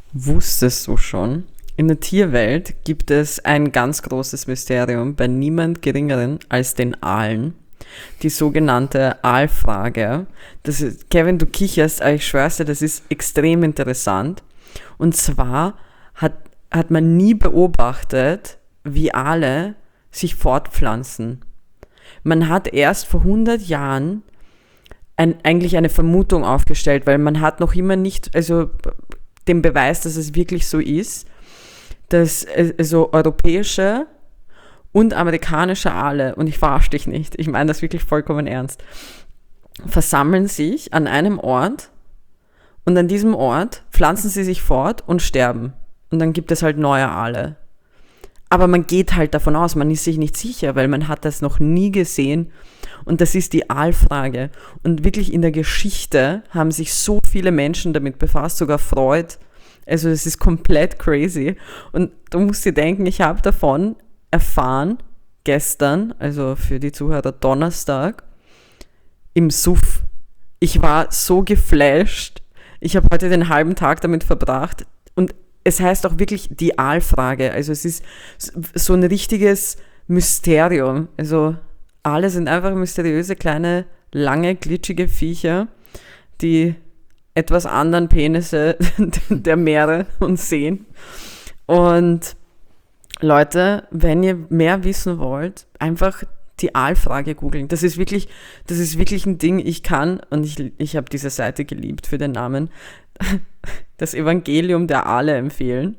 Wusstest du schon? In der Tierwelt gibt es ein ganz großes Mysterium bei niemand Geringeren als den Aalen. Die sogenannte Aalfrage. Kevin, du kicherst, aber ich schwör's dir, das ist extrem interessant. Und zwar hat man nie beobachtet, wie Aale sich fortpflanzen. Man hat erst vor 100 Jahren eigentlich eine Vermutung aufgestellt, weil man hat noch immer nicht, also den Beweis, dass es wirklich so ist, dass also europäische und amerikanische Aale, und ich verarsche dich nicht, ich meine das wirklich vollkommen ernst, versammeln sich an einem Ort und an diesem Ort pflanzen sie sich fort und sterben. Und dann gibt es halt neue Aale. Aber man geht halt davon aus, man ist sich nicht sicher, weil man hat das noch nie gesehen. Und das ist die Aalfrage. Und wirklich in der Geschichte haben sich so viele Menschen damit befasst, sogar Freud. Also es ist komplett crazy. Und du musst dir denken, ich habe davon erfahren, gestern, also für die Zuhörer Donnerstag, im Suff. Ich war so geflasht. Ich habe heute den halben Tag damit verbracht. Und es heißt auch wirklich die Aalfrage. Also es ist so ein richtiges Mysterium. Also Aale sind einfach mysteriöse, kleine, lange, glitschige Viecher, die etwas anderen Penisse der Meere und Seen. Und Leute, wenn ihr mehr wissen wollt, einfach die Aalfrage googeln. Das ist wirklich ein Ding, und ich habe diese Seite geliebt für den Namen, das Evangelium der Aale empfehlen.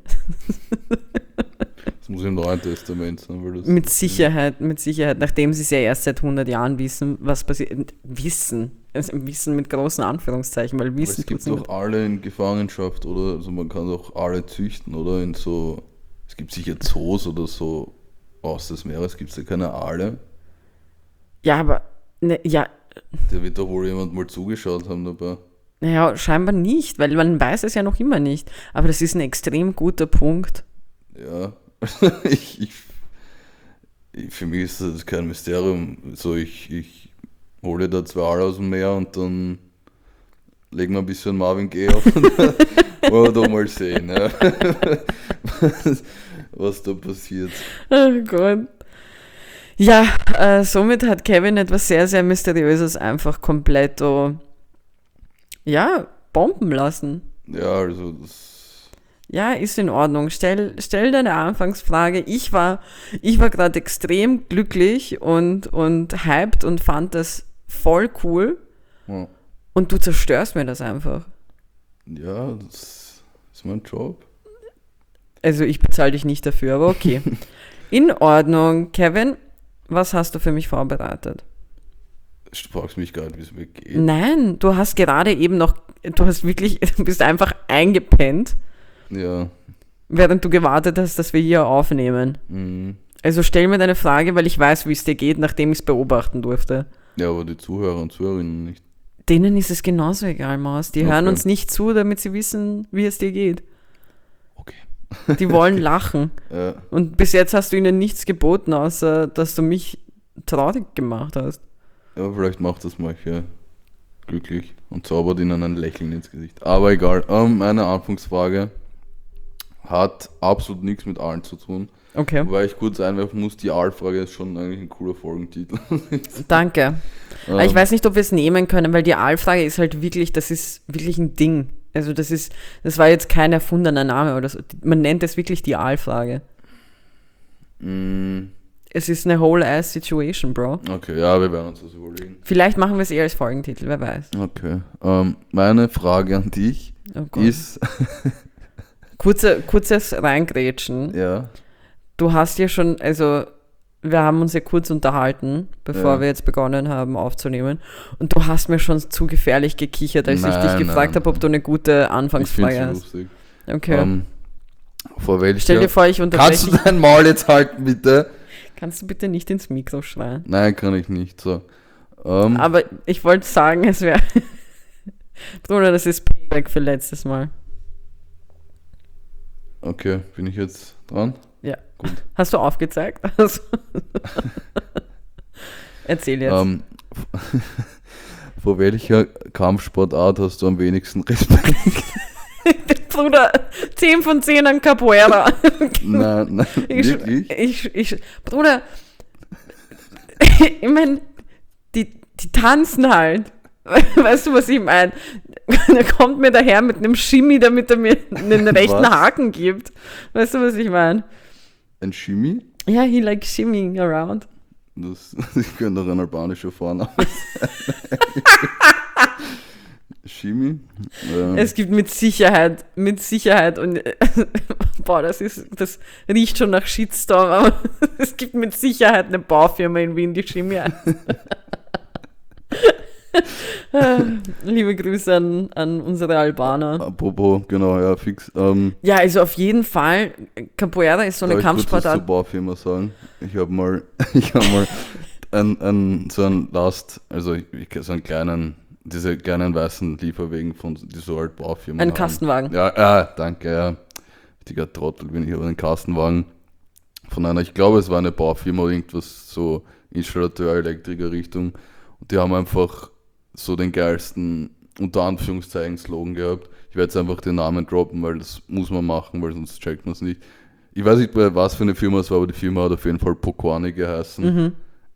Das muss im Neuen Testament sein. Weil das mit Sicherheit, nachdem sie es ja erst seit 100 Jahren wissen, was passiert. Wissen mit großen Anführungszeichen, weil Wissen... Aber es gibt doch Aale in Gefangenschaft, oder? Also man kann doch Aale züchten, oder? Es gibt sicher Zoos oder so aus des Meeres, gibt es ja keine Aale. Ja, aber... ja. Da wird doch wohl jemand mal zugeschaut haben dabei. Naja, scheinbar nicht, weil man weiß es ja noch immer nicht. Aber das ist ein extrem guter Punkt. Ja, für mich ist das kein Mysterium. So, ich hole da 2 Aale aus dem Meer und dann legen wir ein bisschen Marvin Gaye auf und dann wollen wir doch mal sehen, ja. was da passiert. Oh Gott. Ja, somit hat Kevin etwas sehr, sehr Mysteriöses einfach komplett bomben lassen. Ja, also das... Ja, ist in Ordnung. Stell deine Anfangsfrage. Ich war gerade extrem glücklich und hyped und fand das voll cool. Ja. Und du zerstörst mir das einfach. Ja, das ist mein Job. Also ich bezahle dich nicht dafür, aber okay. In Ordnung. Kevin, was hast du für mich vorbereitet? Du fragst mich gerade, wie es mir geht. Nein, du hast gerade eben noch, du bist einfach eingepennt. Ja. Während du gewartet hast, dass wir hier aufnehmen. Mhm. Also stell mir deine Frage, weil ich weiß, wie es dir geht, nachdem ich es beobachten durfte. Ja, aber die Zuhörer und Zuhörerinnen nicht. Denen ist es genauso egal, Maus. Die hören Okay. uns nicht zu, damit sie wissen, wie es dir geht. Okay. Die wollen lachen. Ja. Und bis jetzt hast du ihnen nichts geboten, außer dass du mich traurig gemacht hast. Ja, vielleicht macht das manche glücklich und zaubert ihnen ein Lächeln ins Gesicht. Aber egal. Meine Anfangsfrage hat absolut nichts mit Aalen zu tun. Okay. Wobei ich kurz einwerfen muss, die Aalfrage ist schon eigentlich ein cooler Folgentitel. Danke. Aber ich weiß nicht, ob wir es nehmen können, weil die Aalfrage ist halt wirklich, das ist wirklich ein Ding. Also das war jetzt kein erfundener Name oder so. Man nennt es wirklich die Aalfrage. Es ist eine whole ass situation, Bro. Okay, ja, wir werden uns das überlegen. Vielleicht machen wir es eher als Folgentitel, wer weiß. Okay. Meine Frage an dich Oh Gott. ist... Kurzes Reingrätschen. Ja. Du hast ja schon, also wir haben uns ja kurz unterhalten, bevor wir jetzt begonnen haben aufzunehmen. Und du hast mir schon zu gefährlich gekichert, als ich dich gefragt habe, ob du eine gute Anfangsfrage Ich hast. find's lustig. Okay. Vor welcher... Stell dir vor, ich Kannst unterbreche du dein Maul jetzt halten, bitte? Kannst du bitte nicht ins Mikro schreien? Nein, kann ich nicht. So. Aber ich wollte sagen, es wäre... Bruder, das ist Payback für letztes Mal. Okay, bin ich jetzt dran? Ja. Gut. Hast du aufgezeigt? Also Erzähl jetzt. Vor welcher Kampfsportart hast du am wenigsten Respekt? Bruder, 10 von 10 an Capoeira. Nein, wirklich? Bruder, ich meine, die tanzen halt. Weißt du, was ich meine? Da kommt mir daher mit einem Shimmy, damit er mir einen rechten Haken gibt. Weißt du, was ich meine? Ein Shimmy? Ja, he like shimmying around. Das könnte doch ein albanischer Vorname sein. Shimmy? Ja. Es gibt mit Sicherheit und boah, das riecht schon nach Shitstorm, aber es gibt mit Sicherheit eine Baufirma in Wien, die Shimmy heißt. Liebe Grüße an unsere Albaner. Apropos, genau, ja, fix. Ja, also auf jeden Fall, Capoeira ist so eine Kampfsportart. Ich kurz zur Baufirma sagen. Ich habe mal so einen kleinen, diese kleinen weißen Lieferwegen von die so halt Baufirmen Ein Kastenwagen. Ja, danke, ja. Richtiger Trottel bin ich, aber einen Kastenwagen von einer, ich glaube, es war eine Baufirma oder irgendwas so Installateur, Elektriker Richtung. Und die haben einfach so den geilsten, unter Anführungszeichen, Slogan gehabt. Ich werde jetzt einfach den Namen droppen, weil das muss man machen, weil sonst checkt man es nicht. Ich weiß nicht, was für eine Firma es war, aber die Firma hat auf jeden Fall Pokwani geheißen. Mhm.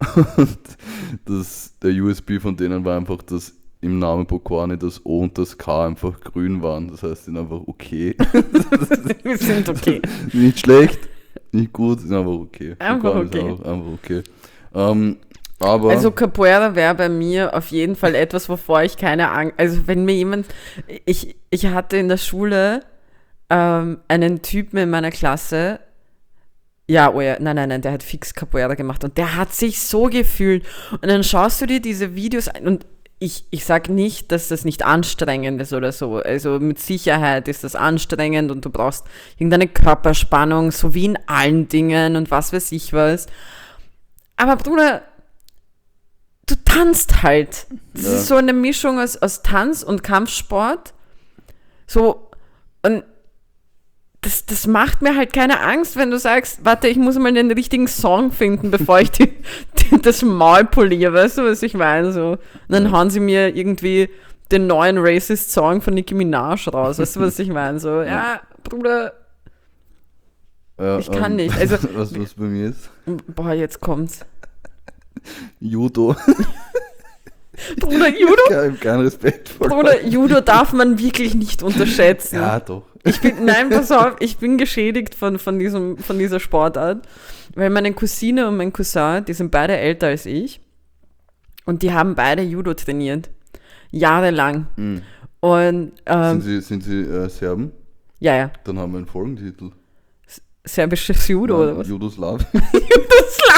Und der USB von denen war einfach, dass im Namen Pokwani das O und das K einfach grün waren. Das heißt, die sind einfach okay. Wir sind okay. Nicht schlecht, nicht gut, sind einfach okay. Einfach okay. Einfach okay. Aber also Capoeira wäre bei mir auf jeden Fall etwas, wovor ich keine Angst... Also wenn mir jemand... Ich hatte in der Schule einen Typen in meiner Klasse... Nein, der hat fix Capoeira gemacht und der hat sich so gefühlt. Und dann schaust du dir diese Videos an und ich sage nicht, dass das nicht anstrengend ist oder so. Also mit Sicherheit ist das anstrengend und du brauchst irgendeine Körperspannung, so wie in allen Dingen und was weiß ich was. Aber Bruder... Du tanzt halt. Das ist so eine Mischung aus Tanz und Kampfsport. So, und das macht mir halt keine Angst, wenn du sagst, warte, ich muss mal den richtigen Song finden, bevor ich das Maul poliere, weißt du, was ich meine? So. Und dann hauen sie mir irgendwie den neuen Racist-Song von Nicki Minaj raus, weißt du, was ich meine? So, ja, Bruder, ich kann nicht. Also, was bei mir ist? Boah, jetzt kommt's. Judo. Bruder, Judo? Kein Respekt vor. Bruder, Judo darf man wirklich nicht unterschätzen. Ja, doch. Nein, pass auf, ich bin geschädigt von dieser Sportart, weil meine Cousine und mein Cousin, die sind beide älter als ich und die haben beide Judo trainiert. Jahrelang. Mhm. Und, sind sie Serben? Ja. Dann haben wir einen Folgentitel. Serbisches Judo, oder was? Jugoslawien. Jugoslawien.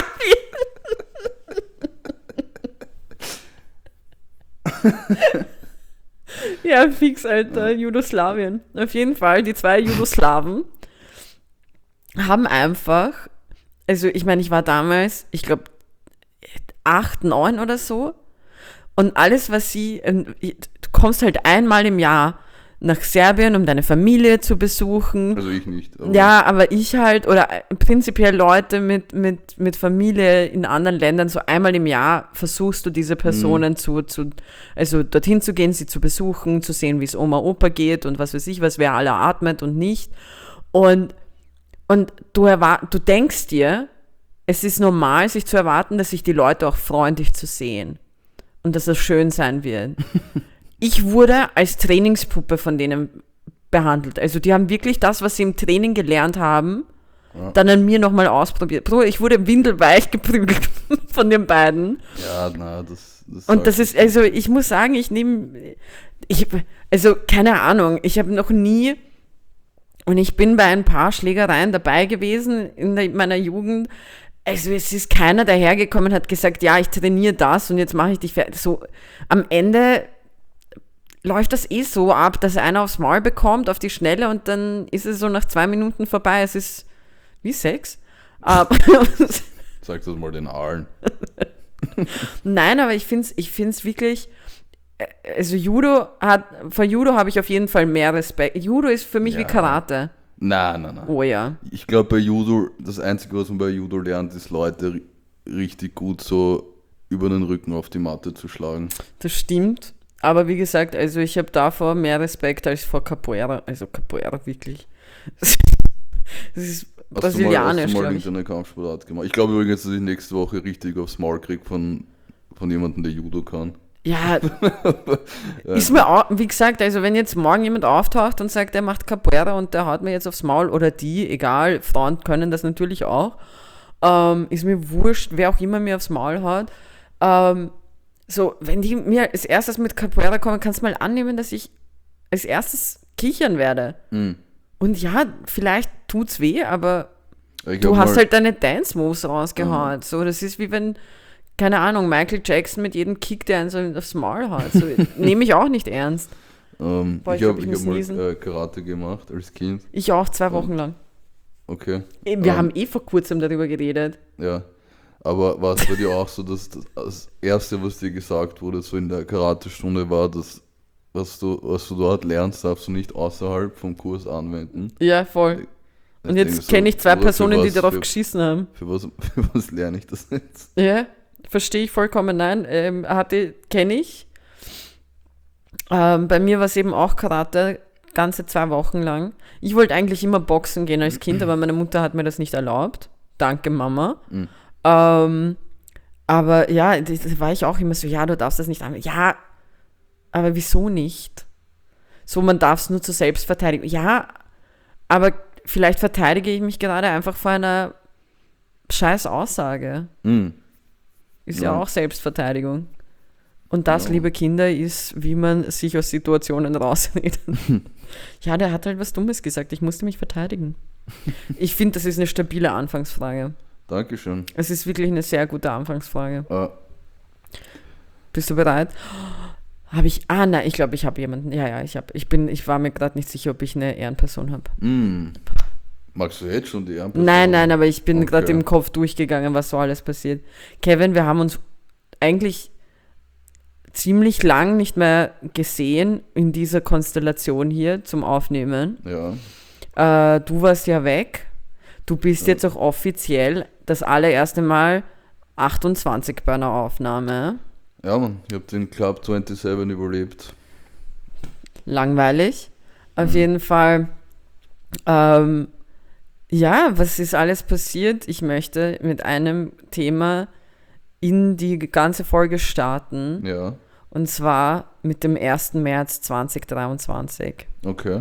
Ja, fix, Alter, Jugoslawien. Auf jeden Fall, die 2 Jugoslawen haben einfach, also ich meine, ich war damals, ich glaube, 8, 9 oder so und alles, was du kommst halt einmal im Jahr nach Serbien, um deine Familie zu besuchen. Also ich nicht. Aber ich halt, oder prinzipiell Leute mit Familie in anderen Ländern, so einmal im Jahr versuchst du diese Personen also dorthin zu gehen, sie zu besuchen, zu sehen, wie es Oma, Opa geht und was weiß ich, was wer alle atmet und nicht. Und du denkst dir, es ist normal, sich zu erwarten, dass sich die Leute auch freuen, dich zu sehen. Und dass das schön sein wird. Ich wurde als Trainingspuppe von denen behandelt. Also die haben wirklich das, was sie im Training gelernt haben, dann an mir nochmal ausprobiert. Bro, ich wurde windelweich geprügelt von den beiden. Ja, das und das ist, also ich muss sagen, keine Ahnung, ich habe noch nie, und ich bin bei ein paar Schlägereien dabei gewesen in meiner Jugend. Also es ist keiner dahergekommen und hat gesagt, ja, ich trainiere das und jetzt mache ich dich fertig. So, am Ende läuft das so ab, dass einer aufs Maul bekommt, auf die Schnelle und dann ist es so nach 2 Minuten vorbei. Es ist wie Sex. Sag das mal den Aalen. Nein, aber ich find's wirklich, also vor Judo habe ich auf jeden Fall mehr Respekt. Judo ist für mich wie Karate. Nein. Oh ja. Ich glaube bei Judo, das Einzige, was man bei Judo lernt, ist Leute richtig gut so über den Rücken auf die Matte zu schlagen. Das stimmt. Aber wie gesagt, also ich habe davor mehr Respekt als vor Capoeira. Also Capoeira wirklich. Das ist brasilianisch, hast du mal glaube ich. irgendeine Kampfsportart gemacht? Ich glaube übrigens, dass ich nächste Woche richtig aufs Maul kriege von jemandem, der Judo kann. Ja, ist mir auch, wie gesagt, also wenn jetzt morgen jemand auftaucht und sagt, er macht Capoeira und der haut mir jetzt aufs Maul oder die, egal, Frauen können das natürlich auch, ist mir wurscht, wer auch immer mir aufs Maul haut. So, wenn die mir als erstes mit Capoeira kommen, kannst du mal annehmen, dass ich als erstes kichern werde. Mhm. Und ja, vielleicht tut's weh, aber Ich du hab hast mal, halt deine Dance-Moves rausgehauen. So, das ist wie wenn, keine Ahnung, Michael Jackson mit jedem Kick, der einen so aufs Maul haut. So, nehme ich auch nicht ernst. Boah, ich ich glaub, hab, ich ich muss hab niesen. mal Karate gemacht als Kind. Ich auch 2 Wochen lang. Okay. Wir haben vor kurzem darüber geredet. Ja. Aber war es bei dir auch so, dass das Erste, was dir gesagt wurde, so in der Karate-Stunde war, dass was du dort lernst, darfst du nicht außerhalb vom Kurs anwenden? Ja, voll. Ich Und denke jetzt so, kenne ich 2 oder Personen, die darauf für, geschissen haben. für was lerne ich das jetzt? Ja, verstehe ich vollkommen. Nein, kenne ich. Bei mir war es eben auch Karate, ganze 2 Wochen lang. Ich wollte eigentlich immer boxen gehen als Kind, aber meine Mutter hat mir das nicht erlaubt. Danke, Mama. Mhm. Aber ja, das war ich auch immer so, ja, du darfst das nicht anwenden. Ja, aber wieso nicht? So, man darf es nur zur Selbstverteidigung. Ja, aber vielleicht verteidige ich mich gerade einfach vor einer scheiß Aussage. Mhm. Ist ja Ja. auch Selbstverteidigung. Und das, Ja. liebe Kinder, ist, wie man sich aus Situationen rausredet. Ja, der hat halt was Dummes gesagt. Ich musste mich verteidigen. Ich finde, das ist eine stabile Anfangsfrage. Dankeschön. Es ist wirklich eine sehr gute Anfangsfrage. Äh, Bist du bereit? Habe ich. Ah, nein, ich glaube, ich habe jemanden. Ja, ich war mir gerade nicht sicher, ob ich eine Ehrenperson habe. Magst du jetzt schon die Ehrenperson? Nein, aber ich bin Okay. gerade im Kopf durchgegangen, was so alles passiert. Kevin, wir haben uns eigentlich ziemlich lang nicht mehr gesehen in dieser Konstellation hier zum Aufnehmen. Ja. Du warst ja weg. Du bist jetzt auch offiziell das allererste Mal 28 bei einer Aufnahme. Ja, Mann, ich habe den Club 27 überlebt. Langweilig. Auf jeden Fall. Ja, was ist alles passiert? Ich möchte mit einem Thema in die ganze Folge starten. Ja, Und zwar mit dem 1. März 2023. okay.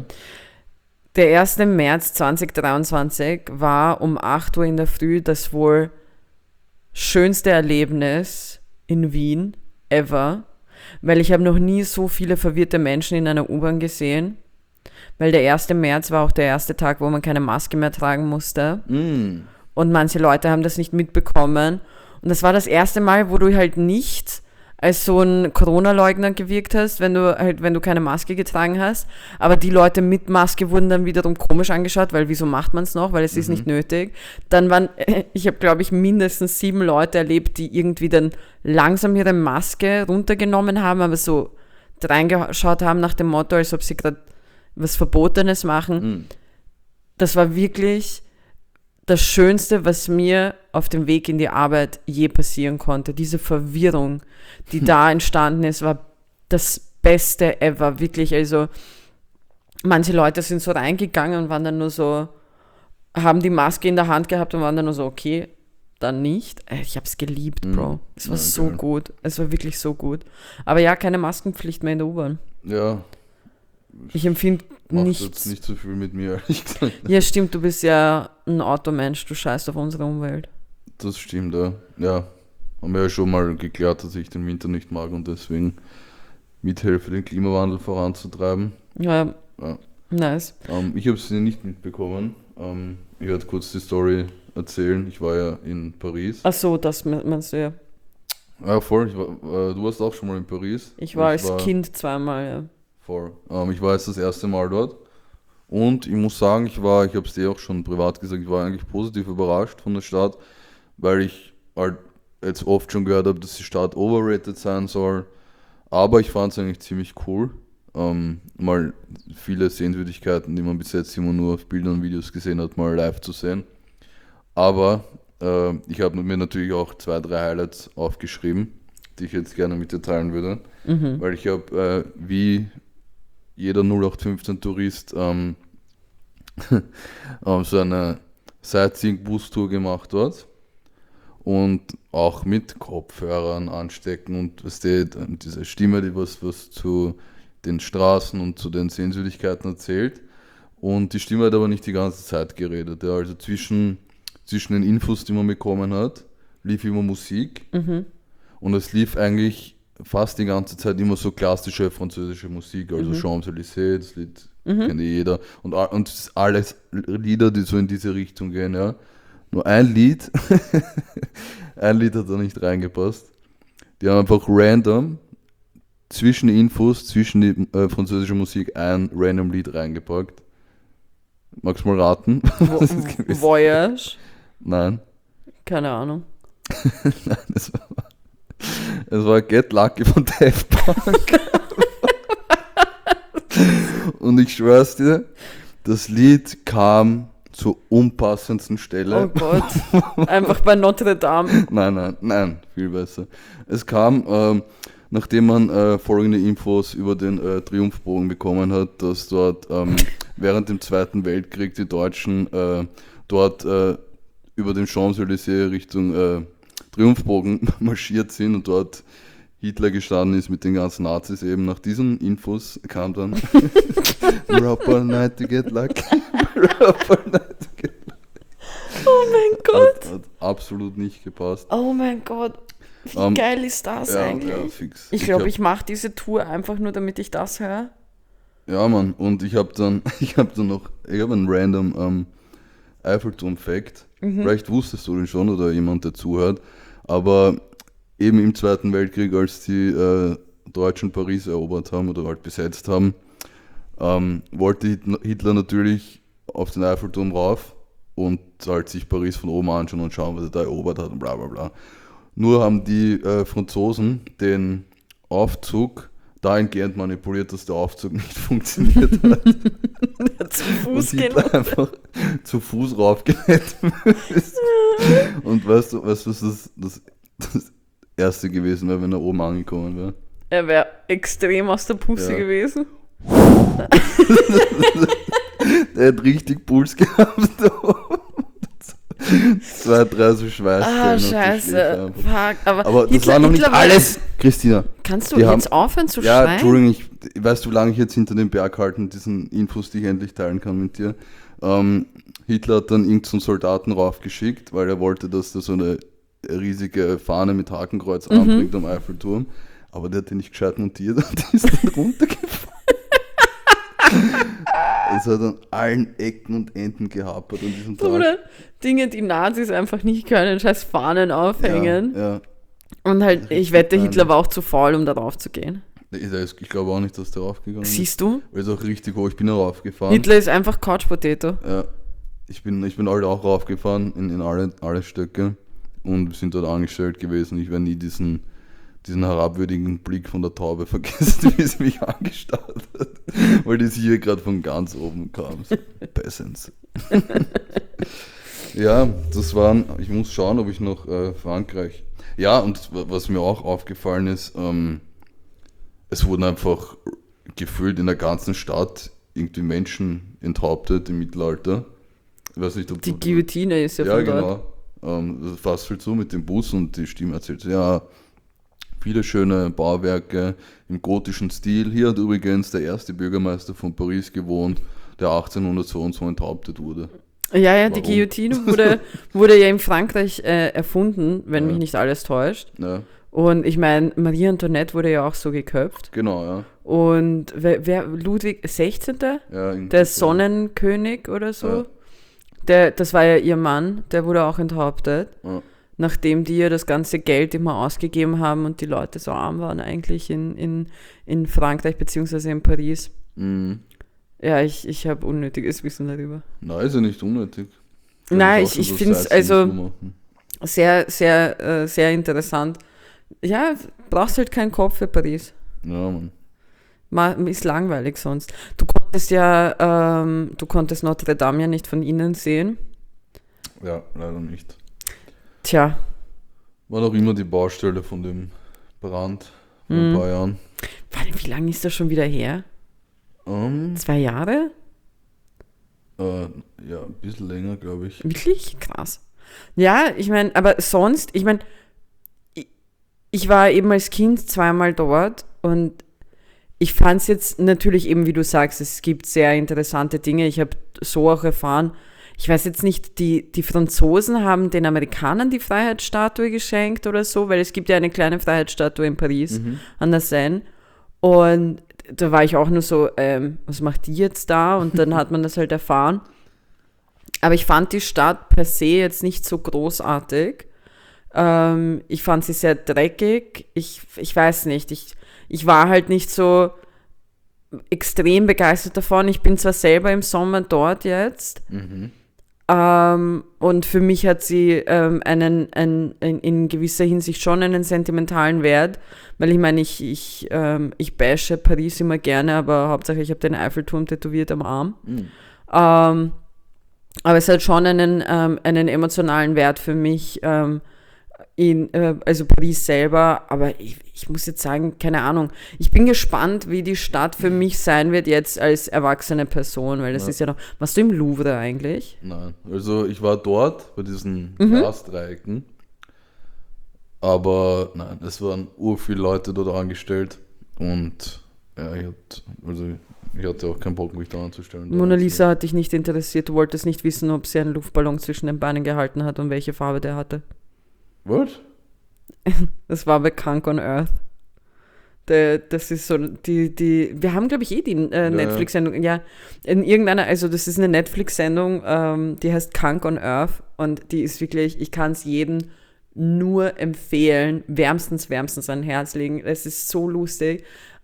Der 1. März 2023 war um 8 Uhr in der Früh das wohl schönste Erlebnis in Wien ever, weil ich habe noch nie so viele verwirrte Menschen in einer U-Bahn gesehen, weil der 1. März war auch der erste Tag, wo man keine Maske mehr tragen musste und manche Leute haben das nicht mitbekommen und das war das erste Mal, wo du halt nicht als so ein Corona-Leugner gewirkt hast, wenn du keine Maske getragen hast. Aber die Leute mit Maske wurden dann wiederum komisch angeschaut, weil wieso macht man es noch? Weil es ist nicht nötig. Dann ich habe, glaube ich, mindestens 7 Leute erlebt, die irgendwie dann langsam ihre Maske runtergenommen haben, aber so reingeschaut haben nach dem Motto, als ob sie gerade was Verbotenes machen. Das war wirklich das Schönste, was mir auf dem Weg in die Arbeit je passieren konnte. Diese Verwirrung, die da entstanden ist, war das Beste ever, wirklich. Also manche Leute sind so reingegangen und waren dann nur so, haben die Maske in der Hand gehabt und waren dann nur so, okay, dann nicht. Ich habe es geliebt, Bro. Es war Ja, so geil. gut. Es war wirklich so gut. Aber ja, keine Maskenpflicht mehr in der U-Bahn. Ja, Ich empfinde macht jetzt nichts. nicht so viel mit mir, ehrlich gesagt. Ja, stimmt, du bist ja ein Automensch, du scheißt auf unsere Umwelt. Das stimmt, ja. Ja, haben wir ja schon mal geklärt, dass ich den Winter nicht mag und deswegen mithelfe, den Klimawandel voranzutreiben. Ja, Ja. nice. Ich habe es nicht mitbekommen. Ich werde kurz die Story erzählen. Ich war ja in Paris. Ach so, das meinst du ja. Ja, voll. Du warst auch schon mal in Paris. Ich war als Kind 2-mal, ja. Voll. Ich war jetzt das erste Mal dort. Und ich muss sagen, ich habe es dir auch schon privat gesagt, ich war eigentlich positiv überrascht von der Stadt, weil ich halt jetzt oft schon gehört habe, dass die Stadt overrated sein soll. Aber ich fand es eigentlich ziemlich cool. Mal viele Sehenswürdigkeiten, die man bis jetzt immer nur auf Bildern und Videos gesehen hat, mal live zu sehen. Aber ich habe mir natürlich auch 2, 3 Highlights aufgeschrieben, die ich jetzt gerne mit dir teilen würde. weil ich habe, wie jeder 0815-Tourist, so eine Sightseeing-Bus-Tour gemacht dort. Und auch mit Kopfhörern anstecken und was diese Stimme, die was zu den Straßen und zu den Sehenswürdigkeiten erzählt. Und die Stimme hat aber nicht die ganze Zeit geredet. Ja. Also zwischen den Infos, die man bekommen hat, lief immer Musik. Und es lief eigentlich fast die ganze Zeit immer so klassische französische Musik, also Champs-Élysées, das Lied kennt jeder. Und alles Lieder, die so in diese Richtung gehen, ja. Nur ein Lied, ein Lied hat da nicht reingepasst. Die haben einfach random zwischen die Infos, zwischen die französische Musik ein random Lied reingepackt. Magst du mal raten? Was ist gewesen? Voyage? Nein. Keine Ahnung. Nein, es war Get Lucky von Daft Punk. Und ich schwör's dir, das Lied kam zur unpassendsten Stelle. Oh Gott, einfach bei Notre Dame. Nein, viel besser. Es kam, nachdem man folgende Infos über den Triumphbogen bekommen hat, dass dort während dem Zweiten Weltkrieg die Deutschen dort über den Champs-Élysées Richtung Triumphbogen marschiert sind und dort Hitler gestanden ist mit den ganzen Nazis. Eben nach diesen Infos kam dann We're up all night to get lucky. We're up all night to get lucky. Oh mein Gott. Hat absolut nicht gepasst. Oh mein Gott. Wie geil ist das eigentlich? Ja, fix. Ich glaube, ich mache diese Tour einfach nur, damit ich das höre. Ja, Mann. Und ich habe einen random Eiffelturm-Fact. Vielleicht wusstest du den schon oder jemand, der zuhört. Aber eben im Zweiten Weltkrieg, als die Deutschen Paris erobert haben oder halt besetzt haben, wollte Hitler natürlich auf den Eiffelturm rauf und halt sich Paris von oben anschauen und schauen, was er da erobert hat und bla bla bla. Nur haben die Franzosen den Aufzug dahingehend manipuliert, dass der Aufzug nicht funktioniert hat. Zu Fuß und gehen. Einfach zu Fuß raufgehetzt ist. Und weißt du, was das Erste gewesen wäre, wenn er oben angekommen wäre? Er wäre extrem aus der Puste gewesen. Der hat richtig Puls gehabt. 2, 3 so Schweißstellen. Scheiße. Fuck. Aber das war noch nicht alles, Christina. Kannst du jetzt aufhören zu schreien? Ja, Entschuldigung, weißt du, wie lange ich jetzt hinter dem Berg halten, diesen Infos, die ich endlich teilen kann mit dir. Hitler hat dann irgendeinen Soldaten raufgeschickt, weil er wollte, dass der so eine riesige Fahne mit Hakenkreuz anbringt am Eiffelturm. Aber der hat den nicht gescheit montiert und ist dann runtergefallen. Es hat an allen Ecken und Enden gehapert an diesem Tag. Oder Dinge, die Nazis einfach nicht können, scheiß Fahnen aufhängen. Ja. Und halt, ich wette, Hitler war auch zu faul, um da drauf zu gehen. Ich glaube auch nicht, dass der raufgegangen ist. Siehst du? Weil es auch richtig hoch, ich bin da raufgefahren. Hitler ist einfach Couch Potato. Ja, ich bin halt auch raufgefahren in alle Stöcke und wir sind dort angestellt gewesen. Ich werde nie diesen herabwürdigen Blick von der Taube vergessen, wie sie mich angestarrt hat, weil die hier gerade von ganz oben kam. So, Peasants. Ja, ich muss schauen, ob ich noch Frankreich. Ja, und was mir auch aufgefallen ist, es wurden einfach gefühlt in der ganzen Stadt irgendwie Menschen enthauptet im Mittelalter. Ich weiß nicht, ob die Guillotine ist ja von dort. Ja, genau. Das fasst halt so mit dem Bus und die Stimme erzählt, ja, viele schöne Bauwerke im gotischen Stil. Hier hat übrigens der erste Bürgermeister von Paris gewohnt, der 1800 so und so enthauptet wurde. Ja, Warum? Die Guillotine wurde ja in Frankreich erfunden, wenn mich nicht alles täuscht. Ja. Und ich meine, Marie Antoinette wurde ja auch so geköpft. Genau, ja. Und wer Ludwig XVI., der Sonnenkönig oder so, das war ja ihr Mann, der wurde auch enthauptet. Ja. Nachdem die ja das ganze Geld immer ausgegeben haben und die Leute so arm waren eigentlich in Frankreich beziehungsweise in Paris. Mhm. Ja, ich habe unnötiges Wissen darüber. Nein, ist ja nicht unnötig. Nein, ich finde es also sehr, sehr, sehr interessant. Ja, brauchst halt keinen Kopf für Paris. Ja, Mann. Ist langweilig sonst. Du konntest Notre Dame ja nicht von innen sehen. Ja, leider nicht. Tja. War noch immer die Baustelle von dem Brand, vor ein paar Jahren. Wie lange ist das schon wieder her? 2 Jahre? Ja, ein bisschen länger, glaube ich. Wirklich? Krass. Ja, ich meine, aber sonst, ich war eben als Kind 2-mal dort und ich fand es jetzt natürlich eben, wie du sagst, es gibt sehr interessante Dinge. Ich habe so auch erfahren, ich weiß jetzt nicht, die Franzosen haben den Amerikanern die Freiheitsstatue geschenkt oder so, weil es gibt ja eine kleine Freiheitsstatue in Paris an der Seine. Und da war ich auch nur so, was macht die jetzt da? Und dann hat man das halt erfahren. Aber ich fand die Stadt per se jetzt nicht so großartig. Ich fand sie sehr dreckig. Ich weiß nicht, ich war halt nicht so extrem begeistert davon. Ich bin zwar selber im Sommer dort jetzt, und für mich hat sie in gewisser Hinsicht schon einen sentimentalen Wert, weil ich meine, ich bashe Paris immer gerne, aber Hauptsache ich habe den Eiffelturm tätowiert am Arm. Aber es hat schon einen emotionalen Wert für mich, also Paris selber, aber ich muss jetzt sagen, keine Ahnung, ich bin gespannt, wie die Stadt für mich sein wird jetzt als erwachsene Person, weil das ist ja noch, warst du im Louvre eigentlich? Nein, also ich war dort bei diesen Glasdreiecken, aber nein, es waren viele Leute dort angestellt und ja, ich hatte auch keinen Bock, mich da anzustellen. Mona Lisa hat dich nicht interessiert, du wolltest nicht wissen, ob sie einen Luftballon zwischen den Beinen gehalten hat und welche Farbe der hatte. Was? Das war bei Kunk on Earth. Das ist so, wir haben, glaube ich, die Netflix-Sendung, ja, in irgendeiner, also das ist eine Netflix-Sendung, die heißt Kunk on Earth und die ist wirklich, ich kann es jedem nur empfehlen, wärmstens an Herz legen, es ist so lustig.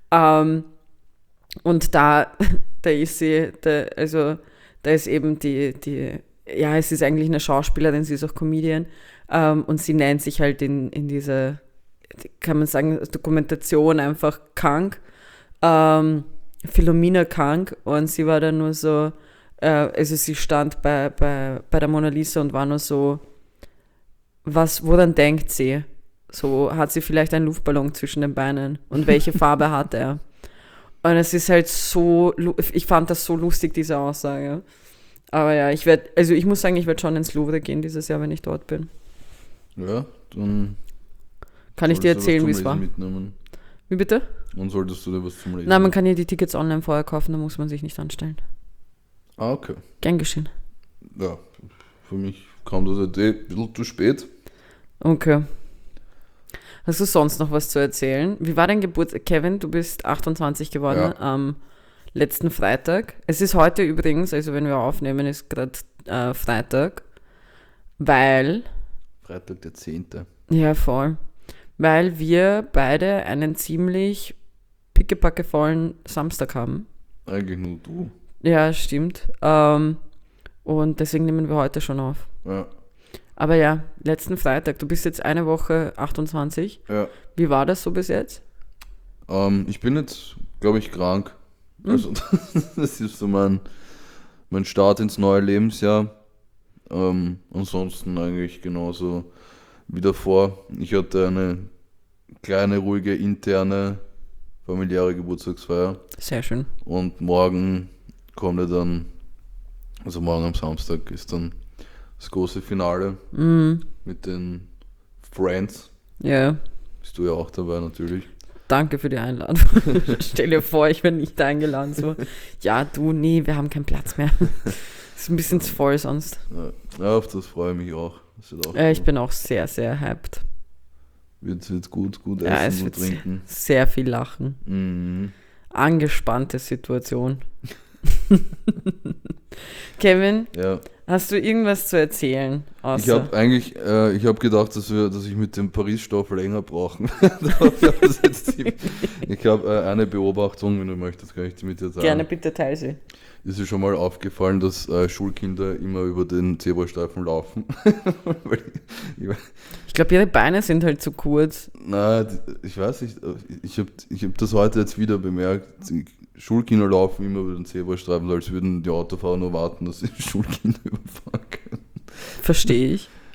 Und da ist sie, da ist eben ja, es ist eigentlich eine Schauspielerin, sie ist auch Comedian, und sie nennt sich halt in dieser, kann man sagen, Dokumentation einfach Kunk, Philomena Kunk, und sie war dann nur so, also sie stand bei der Mona Lisa und war nur so, woran denkt sie? So, hat sie vielleicht einen Luftballon zwischen den Beinen und welche Farbe hat er? Und es ist halt so, ich fand das so lustig, diese Aussage. Aber ja, ich muss sagen, ich werde schon ins Louvre gehen dieses Jahr, wenn ich dort bin. Ja, dann kann ich dir erzählen, wie es war. Mitnehmen. Wie bitte? Und solltest du dir was zum Lesen? Nein, man kann ja die Tickets online vorher kaufen, da muss man sich nicht anstellen. Ah, okay. Gern geschehen. Ja, für mich kam das ein bisschen zu spät. Okay. Hast du sonst noch was zu erzählen? Wie war dein Geburtstag? Kevin, du bist 28 geworden am letzten Freitag. Es ist heute übrigens, also wenn wir aufnehmen, ist gerade Freitag, weil... Freitag der 10. Ja, voll. Weil wir beide einen ziemlich pickepackevollen Samstag haben. Eigentlich nur du. Ja, stimmt. Und deswegen nehmen wir heute schon auf. Ja. Aber ja, letzten Freitag, du bist jetzt eine Woche 28. Ja. Wie war das so bis jetzt? Ich bin jetzt, glaube ich, krank. Also das ist so mein Start ins neue Lebensjahr. Ansonsten eigentlich genauso wie davor. Ich hatte eine kleine, ruhige, interne, familiäre Geburtstagsfeier. Sehr schön. Und morgen kommt ja dann, also morgen am Samstag ist dann das große Finale mit den Friends. Ja. Bist du ja auch dabei natürlich. Danke für die Einladung. Stell dir vor, ich bin nicht eingeladen. So, ja, wir haben keinen Platz mehr. Ist ein bisschen zu voll sonst. Ja, auf das freue ich mich auch. Ich bin auch sehr, sehr hyped. Wird gut essen ja, es und wird trinken. Sehr viel lachen. Mhm. Angespannte Situation. Kevin, hast du irgendwas zu erzählen? Ich habe gedacht, dass ich mit dem Paris-Stoff länger brauchen werde. Ich habe eine Beobachtung, wenn du möchtest, kann ich die mit dir sagen. Gerne, bitte teile sie. Ist dir schon mal aufgefallen, dass Schulkinder immer über den Zebrastreifen laufen? Ich glaube, ihre Beine sind halt zu kurz. Nein, ich weiß nicht. Ich hab das heute jetzt wieder bemerkt. Schulkinder laufen immer über den Zebrastreifen, als würden die Autofahrer nur warten, dass sie Schulkinder überfahren können. Verstehe ich.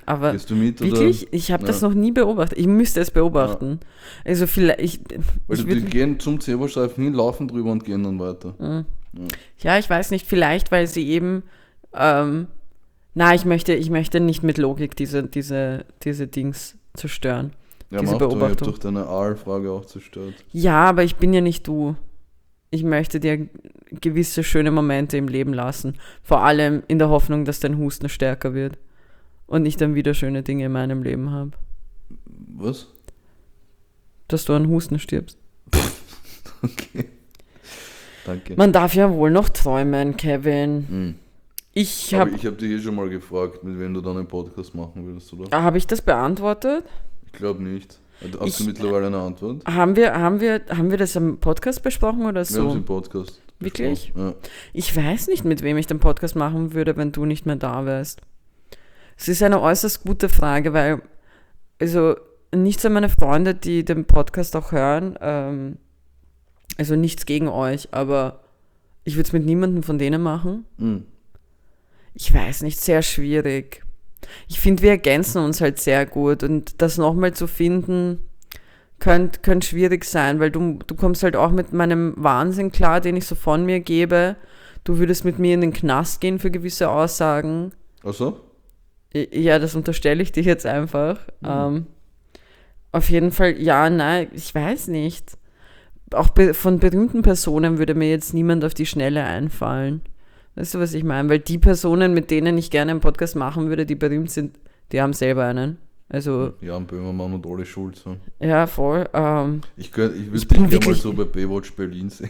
aber Gehst du mit, wirklich, ich habe das noch nie beobachtet. Ich müsste es beobachten. Also vielleicht, die gehen zum Zebrastreifen hin, laufen drüber und gehen dann weiter. Ja, ich weiß nicht, vielleicht, weil sie eben, ich möchte nicht mit Logik diese Dings zerstören. Ja, diese ich habe Beobachtung. durch deine Aalfrage auch zerstört. Ja, aber ich bin ja nicht du. Ich möchte dir gewisse schöne Momente im Leben lassen. Vor allem in der Hoffnung, dass dein Husten stärker wird. Und ich dann wieder schöne Dinge in meinem Leben habe. Was? Dass du an Husten stirbst. Okay. Danke. Man darf ja wohl noch träumen, Kevin. Ich Aber habe... ich habe dich schon mal gefragt, mit wem du dann einen Podcast machen willst, oder? Habe ich das beantwortet? Ich glaube nicht. Hast du mittlerweile eine Antwort? Haben wir das im Podcast besprochen oder Wir haben es so? im Podcast. Wirklich? Ja. Ich weiß nicht, mit wem ich den Podcast machen würde, wenn du nicht mehr da wärst. Es ist eine äußerst gute Frage, weil, also nichts an meine Freunde, die den Podcast auch hören, also nichts gegen euch, aber ich würde es mit niemandem von denen machen. Ich weiß nicht, sehr schwierig. Ich finde, wir ergänzen uns halt sehr gut und das nochmal zu finden, könnte schwierig sein, weil du kommst halt auch mit meinem Wahnsinn klar, den ich so von mir gebe. Du würdest mit mir in den Knast gehen für gewisse Aussagen. Ach so? Ja, das unterstelle ich dir jetzt einfach. Auf jeden Fall, ja, nein, ich weiß nicht. Auch von berühmten Personen würde mir jetzt niemand auf die Schnelle einfallen. Weißt du, was ich meine? Weil die Personen, mit denen ich gerne einen Podcast machen würde, die berühmt sind, die haben selber einen. Also, Jan Böhmermann und Ole Schulz. ja, voll. Ich würde dich gerne mal so bei Baywatch Berlin sehen.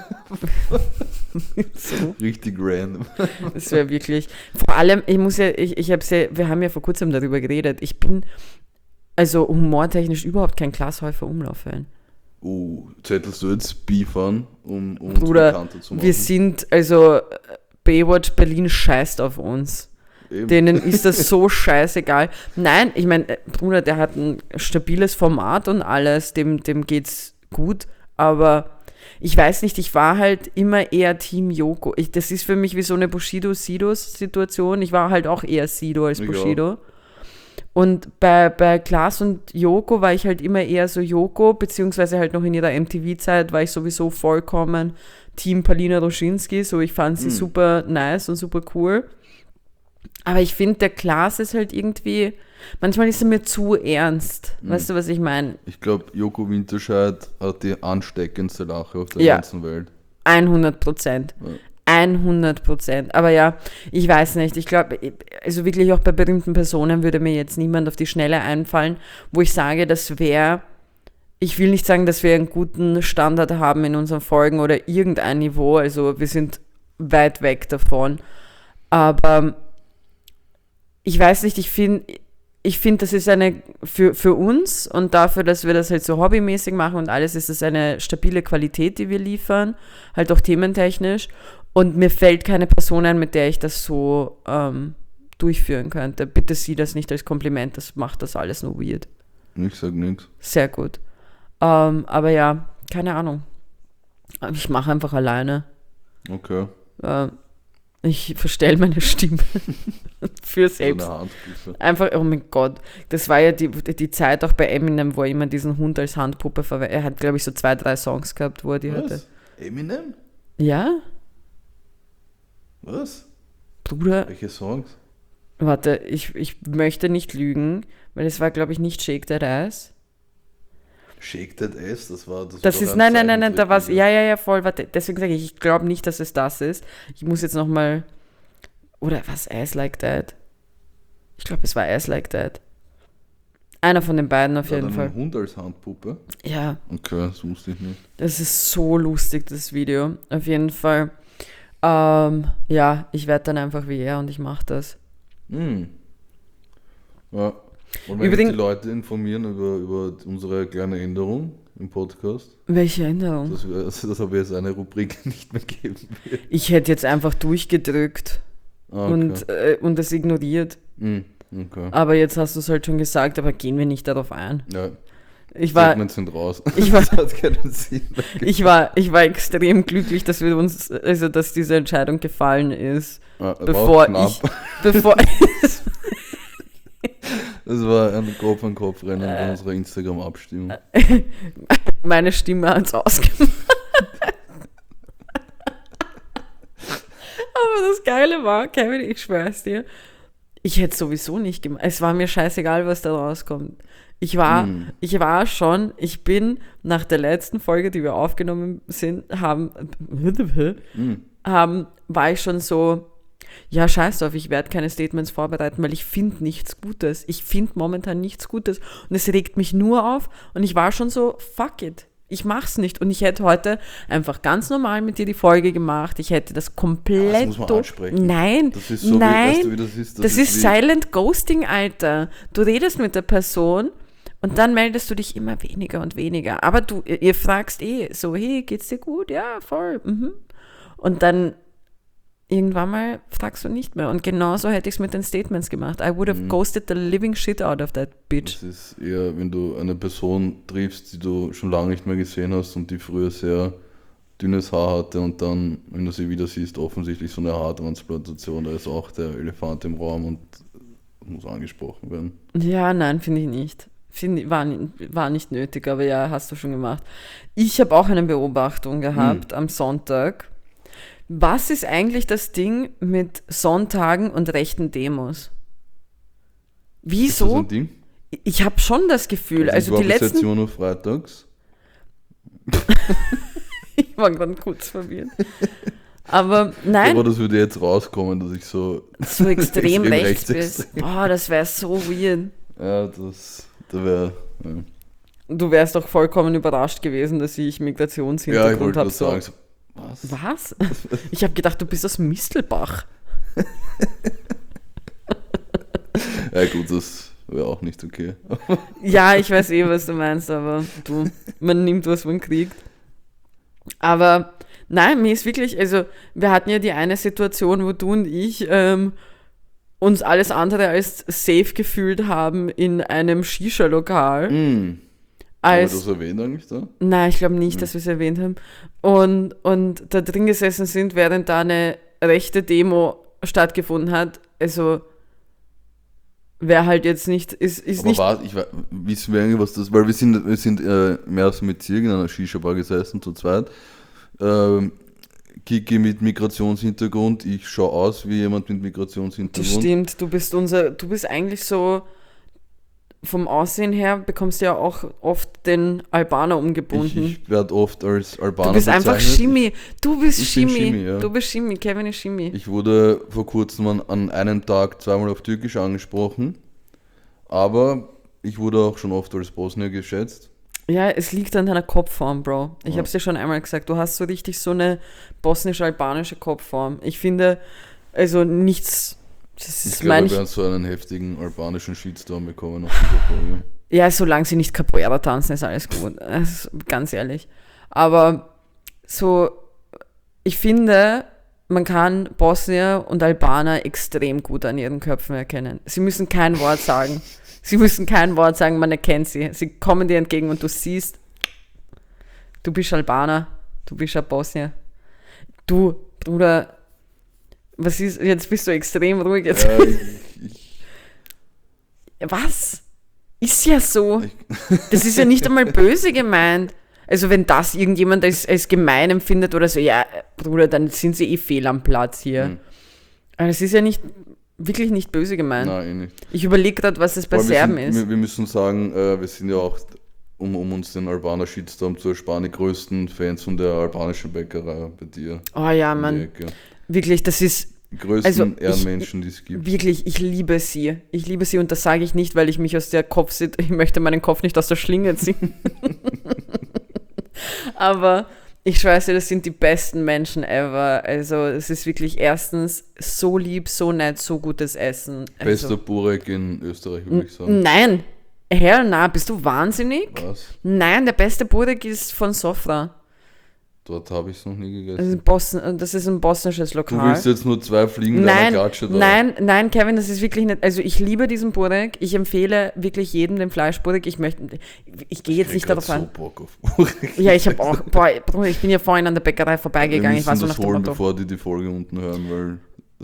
So. Richtig random. Das wäre wirklich. Vor allem, wir haben ja vor kurzem darüber geredet. Ich bin also humortechnisch überhaupt kein Klaas Häufer Umlauf-Fan. Zettelst du jetzt Beef an, um uns Bruder, bekannter zu machen? wir sind, also Baywatch Berlin scheißt auf uns. Eben. Denen ist das so scheißegal. Nein, ich meine, Bruder, der hat ein stabiles Format und alles, dem geht's gut, aber ich weiß nicht, ich war halt immer eher Team Joko. Das ist für mich wie so eine Bushido-Sidos-Situation. Ich war halt auch eher Sido als Bushido. Auch. Und bei Klaas und Joko war ich halt immer eher so Joko, beziehungsweise halt noch in ihrer MTV-Zeit war ich sowieso vollkommen Team Paulina Roschinski. So, ich fand sie super nice und super cool. Aber ich finde, der Klaas ist halt irgendwie, manchmal ist er mir zu ernst. Weißt du, was ich meine? Ich glaube, Joko Winterscheid hat die ansteckendste Lache auf der ganzen Welt. 100%. Ja. 100%. Aber ja, ich weiß nicht. Ich glaube, also wirklich auch bei berühmten Personen würde mir jetzt niemand auf die Schnelle einfallen, wo ich sage, ich will nicht sagen, dass wir einen guten Standard haben in unseren Folgen oder irgendein Niveau. Also wir sind weit weg davon. Aber ich weiß nicht, ich finde, das ist für uns und dafür, dass wir das halt so hobbymäßig machen und alles, ist es eine stabile Qualität, die wir liefern, halt auch thementechnisch. Und mir fällt keine Person ein, mit der ich das so durchführen könnte. Bitte sieh das nicht als Kompliment, das macht das alles nur weird. Ich sag nichts. Sehr gut. Aber ja, keine Ahnung. Ich mache einfach alleine. Okay. Ich verstelle meine Stimme für selbst. Einfach, oh mein Gott. Das war ja die Zeit auch bei Eminem, wo er immer diesen Hund als Handpuppe verwendet. Er hat, glaube ich, so 2-3 Songs gehabt, wo er die hatte. Eminem? Ja? Was? Bruder. Welche Songs? Warte, ich möchte nicht lügen, weil es war, glaube ich, nicht Shake That Ass. Shake That Ass, das war nein, da war es, ja, voll, warte, deswegen sage ich glaube nicht, dass es das ist. Ich muss jetzt nochmal, oder was, Ass Like That? Ich glaube, es war Ass Like That. Einer von den beiden auf jeden Fall. Ein Hund als Handpuppe? Ja. Okay, das wusste ich nicht. Das ist so lustig, das Video. Auf jeden Fall. Ja, ich werde dann einfach wie er und ich mache das. Ja. Wollen wir die Leute informieren über unsere kleine Änderung im Podcast? Welche Änderung? Dass aber jetzt eine Rubrik nicht mehr geben wird. Ich hätte jetzt einfach durchgedrückt okay. und es ignoriert. Okay. Aber jetzt hast du es halt schon gesagt, aber gehen wir nicht darauf ein. Ja. Segments sind raus. Das hat keinen Sinn. Ich war extrem glücklich, dass dass diese Entscheidung gefallen ist. Bevor Es war ein Kopf-an-Kopf-Rennen bei unserer Instagram-Abstimmung. Meine Stimme hat es ausgemacht. Aber das Geile war, Kevin, ich schwör's dir, ich hätte sowieso nicht gemacht. Es war mir scheißegal, was da rauskommt. Ich bin nach der letzten Folge, die wir aufgenommen war ich schon so, ja, scheiß drauf, ich werde keine Statements vorbereiten, weil ich finde nichts Gutes. Ich finde momentan nichts Gutes und es regt mich nur auf und ich war schon so, fuck it. Ich mach's nicht und ich hätte heute einfach ganz normal mit dir die Folge gemacht. Ich hätte das komplett... Das muss man ansprechen. Nein, das ist so nein, wie, weißt du, wie das ist? Das ist Silent Ghosting, Alter. Du redest mit der Person und dann meldest du dich immer weniger und weniger. Aber ihr fragst so, hey, geht's dir gut? Ja, voll. Mhm. Und dann irgendwann mal fragst du nicht mehr. Und genauso hätte ich es mit den Statements gemacht. I would have ghosted the living shit out of that bitch. Das ist eher, wenn du eine Person triffst, die du schon lange nicht mehr gesehen hast und die früher sehr dünnes Haar hatte und dann, wenn du sie wieder siehst, offensichtlich so eine Haartransplantation, da ist auch der Elefant im Raum und muss angesprochen werden. Ja, nein, finde ich nicht. War nicht nötig, aber ja, hast du schon gemacht. Ich habe auch eine Beobachtung gehabt am Sonntag. Was ist eigentlich das Ding mit Sonntagen und rechten Demos? Wieso? Ist das ein Ding? Ich habe schon das Gefühl, also die letzten... Jetzt nur freitags. Ich war gerade kurz verwirrt. Aber nein. Aber das würde jetzt rauskommen, dass ich so extrem rechts bin. Boah, das wäre so weird. Ja, da wäre... Ja. Du wärst doch vollkommen überrascht gewesen, dass ich Migrationshintergrund habe. Ja, ich wollte sagen, Was? Ich habe gedacht, du bist aus Mistelbach. Ja gut, das wäre auch nicht okay. Ja, ich weiß was du meinst, aber man nimmt, was man kriegt. Aber nein, mir ist wirklich, also wir hatten ja die eine Situation, wo du und ich uns alles andere als safe gefühlt haben in einem Shisha-Lokal. Haben wir das erwähnt eigentlich da? Nein, ich glaube nicht, dass wir es erwähnt haben. Und da drin gesessen sind, während da eine rechte Demo stattgefunden hat. Also, wer halt jetzt nicht, ist aber nicht... wissen wir eigentlich, was das... Weil wir sind mehr als mit Zirk in einer Shisha-Bar gesessen, zu zweit. Kiki mit Migrationshintergrund, ich schaue aus wie jemand mit Migrationshintergrund. Das stimmt, du bist eigentlich so... Vom Aussehen her bekommst du ja auch oft den Albaner umgebunden. Ich werde oft als Albaner bezeichnet. Du bist einfach Shimi. Du bist Shimi. Ja. Du bist Shimi. Kevin ist Shimi. Ich wurde vor kurzem an einem Tag zweimal auf Türkisch angesprochen. Aber ich wurde auch schon oft als Bosnier geschätzt. Ja, es liegt an deiner Kopfform, Bro. Ich habe es dir schon einmal gesagt. Du hast so richtig so eine bosnisch-albanische Kopfform. Ich finde, also nichts... Ich glaube, wir werden so einen heftigen albanischen Shitstorm bekommen auf dieser Folge. Ja, solange sie nicht Capoeira tanzen, ist alles gut. Also, ganz ehrlich. Aber so, ich finde, man kann Bosnier und Albaner extrem gut an ihren Köpfen erkennen. Sie müssen kein Wort sagen. Man erkennt sie. Sie kommen dir entgegen und du siehst, du bist Albaner, du bist ein Bosnier. Du, Bruder, was ist, jetzt bist du extrem ruhig. Jetzt. Was? Ist ja so. Das ist ja nicht einmal böse gemeint. Also wenn das irgendjemand als gemein empfindet oder so, ja, Bruder, dann sind sie fehl am Platz hier. Aber das ist ja wirklich nicht böse gemeint. Nein, eh nicht. Ich überlege gerade, was es bei Serben ist. Wir müssen sagen, wir sind ja auch, um uns den Albaner Shitstorm zu ersparen, die größten Fans von der albanischen Bäckerei bei dir. Oh ja, Mann. Wirklich, das ist... Die größten Ehrenmenschen, die es gibt. Wirklich, ich liebe sie. Ich liebe sie und das sage ich nicht, weil ich mich aus der ich möchte meinen Kopf nicht aus der Schlinge ziehen. Aber ich schwöre dir, das sind die besten Menschen ever. Also es ist wirklich erstens so lieb, so nett, so gutes Essen. Bester Burek in Österreich, würde ich sagen. Nein, hell na, bist du wahnsinnig? Was? Nein, der beste Burek ist von Sofra. Dort habe ich es noch nie gegessen. Das ist ein bosnisches Lokal. Du willst jetzt nur 2 Fliegen in einer Klatsche da. Nein, Kevin, das ist wirklich nicht. Also ich liebe diesen Burek. Ich empfehle wirklich jedem den Fleischburek. Ich gehe jetzt nicht darauf an. So Bock auf Burek. Ja, ich habe auch. Boah, ich bin ja vorhin an der Bäckerei vorbeigegangen. Wir müssen das holen, bevor die Folge unten hören, weil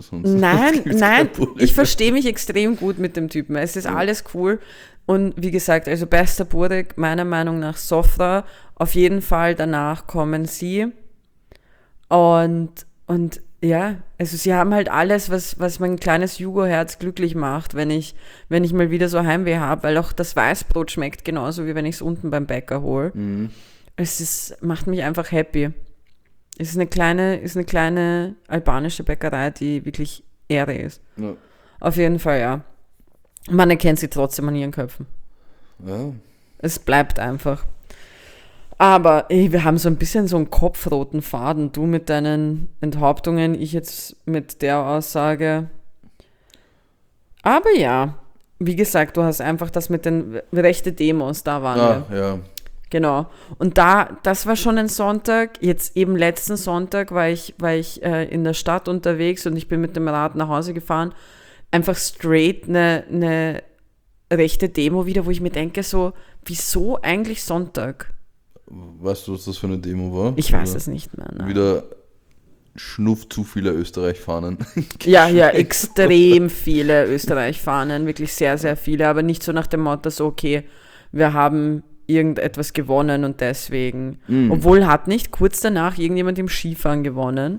Nein, gibt's nein, kein Burek. ich verstehe mich extrem gut mit dem Typen. Es ist alles cool. Und wie gesagt, also bester Burek, meiner Meinung nach Sofra. Auf jeden Fall, danach kommen sie. Und ja, also sie haben halt alles, was mein kleines Jugo-Herz glücklich macht, wenn ich mal wieder so Heimweh habe, weil auch das Weißbrot schmeckt genauso, wie wenn ich es unten beim Bäcker hole. Macht mich einfach happy. Es ist eine kleine albanische Bäckerei, die wirklich Ehre ist. Ja. Auf jeden Fall, ja. Man erkennt sie trotzdem an ihren Köpfen. Ja. Es bleibt einfach. Aber wir haben so ein bisschen so einen kopfroten Faden. Du mit deinen Enthauptungen, ich jetzt mit der Aussage. Aber ja, wie gesagt, du hast einfach das mit den rechten Demos, da waren wir. Ja. Genau. Und das war schon ein Sonntag. Jetzt eben letzten Sonntag war ich in der Stadt unterwegs und ich bin mit dem Rad nach Hause gefahren. Einfach straight eine rechte Demo wieder, wo ich mir denke so, wieso eigentlich Sonntag? Weißt du, was das für eine Demo war? Ich weiß es nicht mehr. Nein. Wieder schnuff zu viele Österreich-Fahnen. Ja, extrem viele Österreich-Fahnen, wirklich sehr, sehr viele, aber nicht so nach dem Motto so, okay, wir haben irgendetwas gewonnen und deswegen. Obwohl hat nicht kurz danach irgendjemand im Skifahren gewonnen.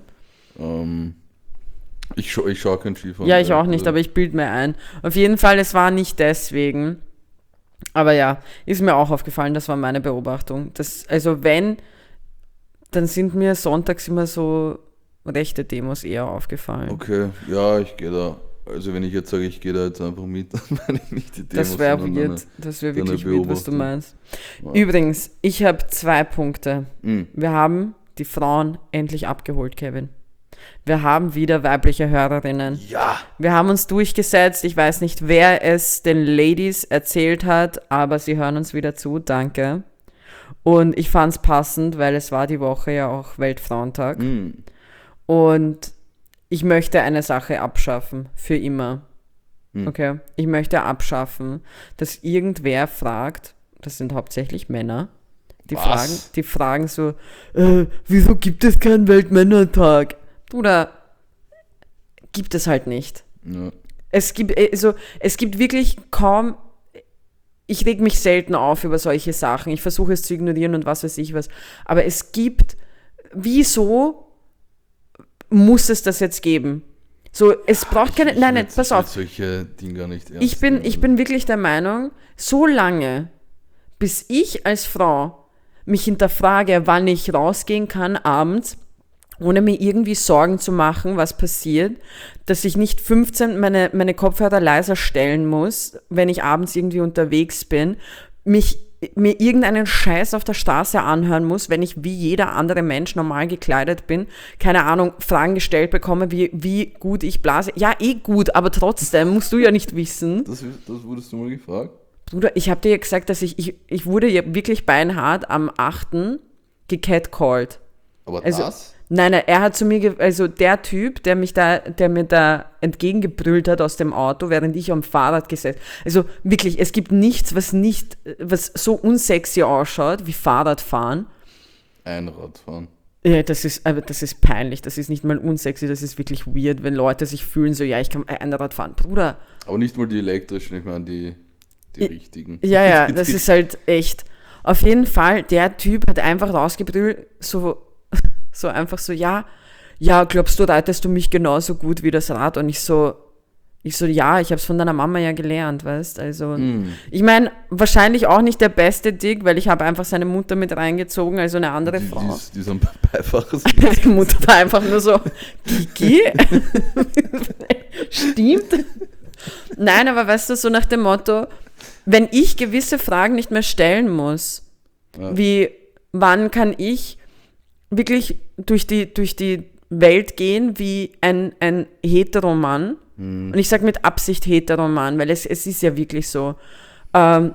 Ich schaue kein Skifahren. Ja, ich auch nicht, aber ich bilde mir ein. Auf jeden Fall, es war nicht deswegen. Aber ja, ist mir auch aufgefallen, das war meine Beobachtung. Also wenn, dann sind mir sonntags immer so rechte Demos eher aufgefallen. Okay, ja, ich gehe da. Also wenn ich jetzt sage, ich gehe da jetzt einfach mit, dann meine ich nicht die Demos. Das wäre sondern weird. Das wäre wirklich eine weird, was du Beobachtung. meinst. Ja. Übrigens, ich habe 2 Punkte. Wir haben die Frauen endlich abgeholt, Kevin. Wir haben wieder weibliche Hörerinnen. Ja! Wir haben uns durchgesetzt. Ich weiß nicht, wer es den Ladies erzählt hat, aber sie hören uns wieder zu. Danke. Und ich fand es passend, weil es war die Woche ja auch Weltfrauentag. Und ich möchte eine Sache abschaffen. Für immer. Okay? Ich möchte abschaffen, dass irgendwer fragt, das sind hauptsächlich Männer, die fragen so, wieso gibt es keinen Weltmännertag? Bruder, gibt es halt nicht. Ja. Es gibt wirklich kaum, ich reg mich selten auf über solche Sachen. Ich versuche es zu ignorieren und was weiß ich was. Aber wieso muss es das jetzt geben? So, es braucht keine, nein, pass auf. Solche Dinge gar nicht ernst Ich bin wirklich der Meinung, so lange, bis ich als Frau mich hinterfrage, wann ich rausgehen kann abends, ohne mir irgendwie Sorgen zu machen, was passiert, dass ich nicht 15 meine Kopfhörer leiser stellen muss, wenn ich abends irgendwie unterwegs bin, mir irgendeinen Scheiß auf der Straße anhören muss, wenn ich wie jeder andere Mensch normal gekleidet bin, keine Ahnung, Fragen gestellt bekomme, wie gut ich blase. Ja, gut, aber trotzdem musst du ja nicht wissen. Das wurdest du mal gefragt? Bruder, ich habe dir ja gesagt, dass ich wurde ja wirklich beinhart am 8. gecatcalled. Aber Also, das? Nein, er hat zu mir, also der Typ, der mir da entgegengebrüllt hat aus dem Auto, während ich am Fahrrad gesessen. Also wirklich, es gibt nichts, was so unsexy ausschaut wie Fahrradfahren. Einradfahren. Ja, das ist peinlich, das ist nicht mal unsexy, das ist wirklich weird, wenn Leute sich fühlen so, ja, ich kann Einrad fahren. Bruder. Aber nicht mal die elektrischen, ich meine die richtigen. Ja, das ist halt echt. Auf jeden Fall, der Typ hat einfach rausgebrüllt, so einfach so, ja, glaubst du, reitest du mich genauso gut wie das Rad? Und ich so, ja, ich hab's von deiner Mama ja gelernt, weißt, also, ich meine, wahrscheinlich auch nicht der beste Dick, weil ich habe einfach seine Mutter mit reingezogen, also eine andere Frau. Die ist am Beifahrer. Die Mutter war einfach nur so, Kiki? Stimmt? Nein, aber weißt du, so nach dem Motto, wenn ich gewisse Fragen nicht mehr stellen muss, wie, wann kann ich wirklich durch die Welt gehen wie ein Heteromann. Und ich sage mit Absicht Heteromann, weil es ist ja wirklich so. Wenn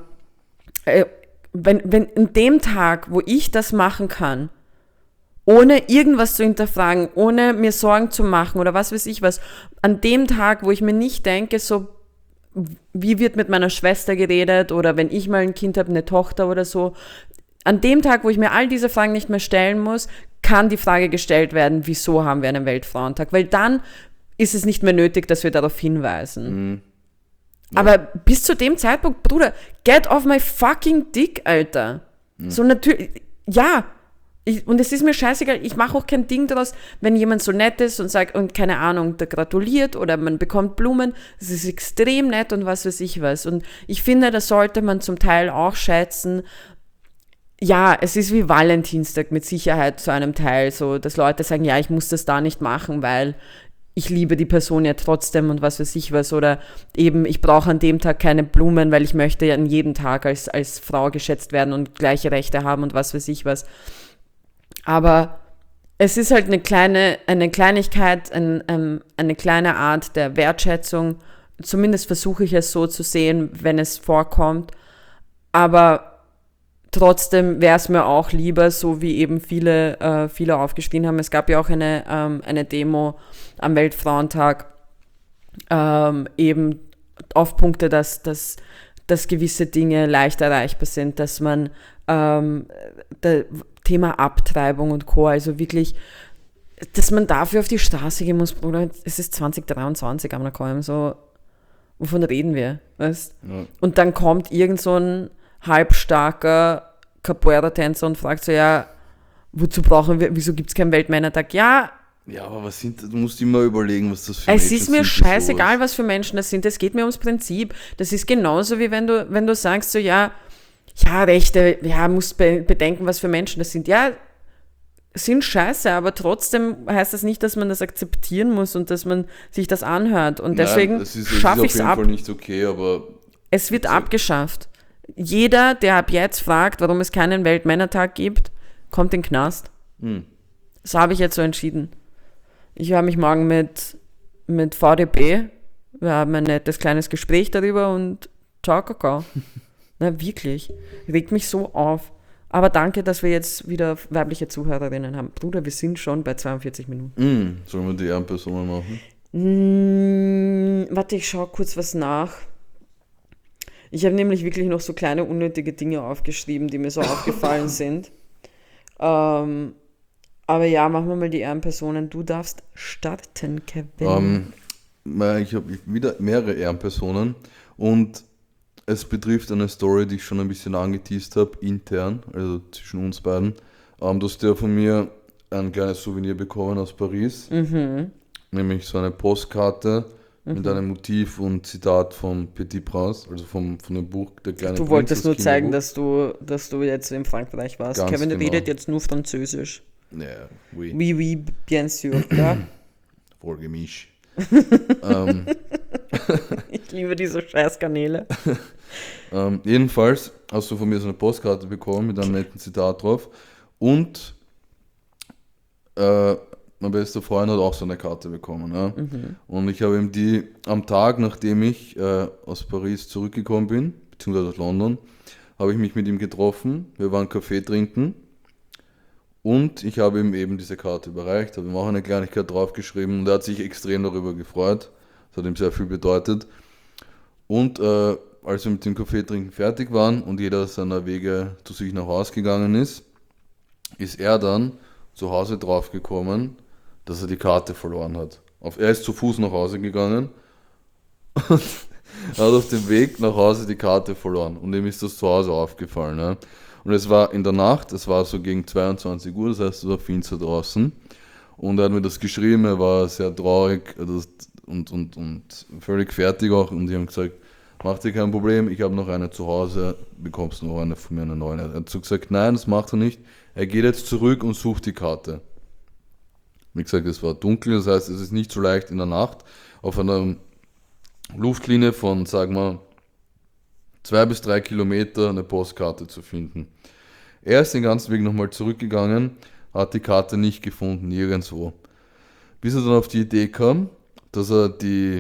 in dem Tag, wo ich das machen kann, ohne irgendwas zu hinterfragen, ohne mir Sorgen zu machen oder was weiß ich was, an dem Tag, wo ich mir nicht denke, so, wie wird mit meiner Schwester geredet oder wenn ich mal ein Kind habe, eine Tochter oder so, an dem Tag, wo ich mir all diese Fragen nicht mehr stellen muss, kann die Frage gestellt werden, wieso haben wir einen Weltfrauentag? Weil dann ist es nicht mehr nötig, dass wir darauf hinweisen. Mhm. Aber bis zu dem Zeitpunkt, Bruder, get off my fucking dick, Alter. So natürlich, ja. Und es ist mir scheißegal, ich mache auch kein Ding daraus, wenn jemand so nett ist und sagt, und keine Ahnung, der gratuliert oder man bekommt Blumen, das ist extrem nett und was weiß ich was. Und ich finde, das sollte man zum Teil auch schätzen. Ja, es ist wie Valentinstag mit Sicherheit zu einem Teil so, dass Leute sagen, ja, ich muss das da nicht machen, weil ich liebe die Person ja trotzdem und was weiß ich was. Oder eben, ich brauche an dem Tag keine Blumen, weil ich möchte ja an jedem Tag als Frau geschätzt werden und gleiche Rechte haben und was weiß ich was. Aber es ist halt eine Kleinigkeit, eine kleine Art der Wertschätzung. Zumindest versuche ich es so zu sehen, wenn es vorkommt. Aber trotzdem wäre es mir auch lieber, so wie eben viele aufgeschrien haben. Es gab ja auch eine Demo am Weltfrauentag, eben auf Punkte, dass gewisse Dinge leicht erreichbar sind, dass man Thema Abtreibung und Co., also wirklich, dass man dafür auf die Straße gehen muss, Bruder. Es ist 2023 am Nakoim, so, wovon reden wir, weißt? Ja. Und dann kommt irgend so ein halbstarker Capoeira-Tänzer und fragt so, ja, wieso gibt es keinen Weltmännertag? Ja, aber du musst immer überlegen, was das für Menschen sind. Es ist mir scheißegal, was für Menschen das sind, es geht mir ums Prinzip. Das ist genauso, wie wenn du sagst so, ja, Rechte, musst bedenken, was für Menschen das sind. Ja, sind scheiße, aber trotzdem heißt das nicht, dass man das akzeptieren muss und dass man sich das anhört. Und deswegen schaffe ich es ab. Fall nicht okay, aber es wird abgeschafft. Jeder, der ab jetzt fragt, warum es keinen Weltmännertag gibt, kommt in den Knast. Das habe ich jetzt so entschieden. Ich höre mich morgen mit VDB. Wir haben ein nettes kleines Gespräch darüber und ciao, Kakao. Na, wirklich. Regt mich so auf. Aber danke, dass wir jetzt wieder weibliche Zuhörerinnen haben. Bruder, wir sind schon bei 42 Minuten. Sollen wir die Ehrenpersonen machen? Warte, ich schaue kurz was nach. Ich habe nämlich wirklich noch so kleine unnötige Dinge aufgeschrieben, die mir so aufgefallen sind. Aber ja, machen wir mal die Ehrenpersonen. Du darfst starten, Kevin. Ich habe wieder mehrere Ehrenpersonen und es betrifft eine Story, die ich schon ein bisschen angeteased habe, intern, also zwischen uns beiden. Du hast ja von mir ein kleines Souvenir bekommen aus Paris, nämlich so eine Postkarte mit einem Motiv und Zitat von Petit Prince, also von dem Buch Der kleine Prinz. Du wolltest nur zeigen, dass du jetzt in Frankreich warst. Ganz Kevin genau. Redet jetzt nur Französisch. Ja, oui. Oui, bien sûr, ja. Voll gemischt. Ich liebe diese Scheißkanäle. Jedenfalls hast du von mir so eine Postkarte bekommen mit einem netten Zitat drauf und mein bester Freund hat auch so eine Karte bekommen. Ja? Und ich habe ihm die am Tag, nachdem ich aus Paris zurückgekommen bin, beziehungsweise aus London, habe ich mich mit ihm getroffen, wir waren Kaffee trinken und ich habe ihm eben diese Karte überreicht, habe ihm auch eine Kleinigkeit draufgeschrieben und er hat sich extrem darüber gefreut, das hat ihm sehr viel bedeutet. Und als wir mit dem Kaffeetrinken fertig waren und jeder seiner Wege zu sich nach Hause gegangen ist, ist er dann zu Hause draufgekommen, dass er die Karte verloren hat. Er ist zu Fuß nach Hause gegangen und hat auf dem Weg nach Hause die Karte verloren. Und ihm ist das zu Hause aufgefallen. Ja. Und es war in der Nacht, es war so gegen 22 Uhr, das heißt, es war finster draußen. Und er hat mir das geschrieben, er war sehr traurig und völlig fertig auch. Und ich habe gesagt, mach dir kein Problem, ich habe noch eine zu Hause, bekommst noch eine von mir, eine neue. Er hat so gesagt, nein, das macht er nicht. Er geht jetzt zurück und sucht die Karte. Wie gesagt, es war dunkel, das heißt, es ist nicht so leicht in der Nacht auf einer Luftlinie von, sagen wir, 2 bis 3 Kilometer eine Postkarte zu finden. Er ist den ganzen Weg nochmal zurückgegangen, hat die Karte nicht gefunden, nirgendwo. Bis er dann auf die Idee kam, dass er die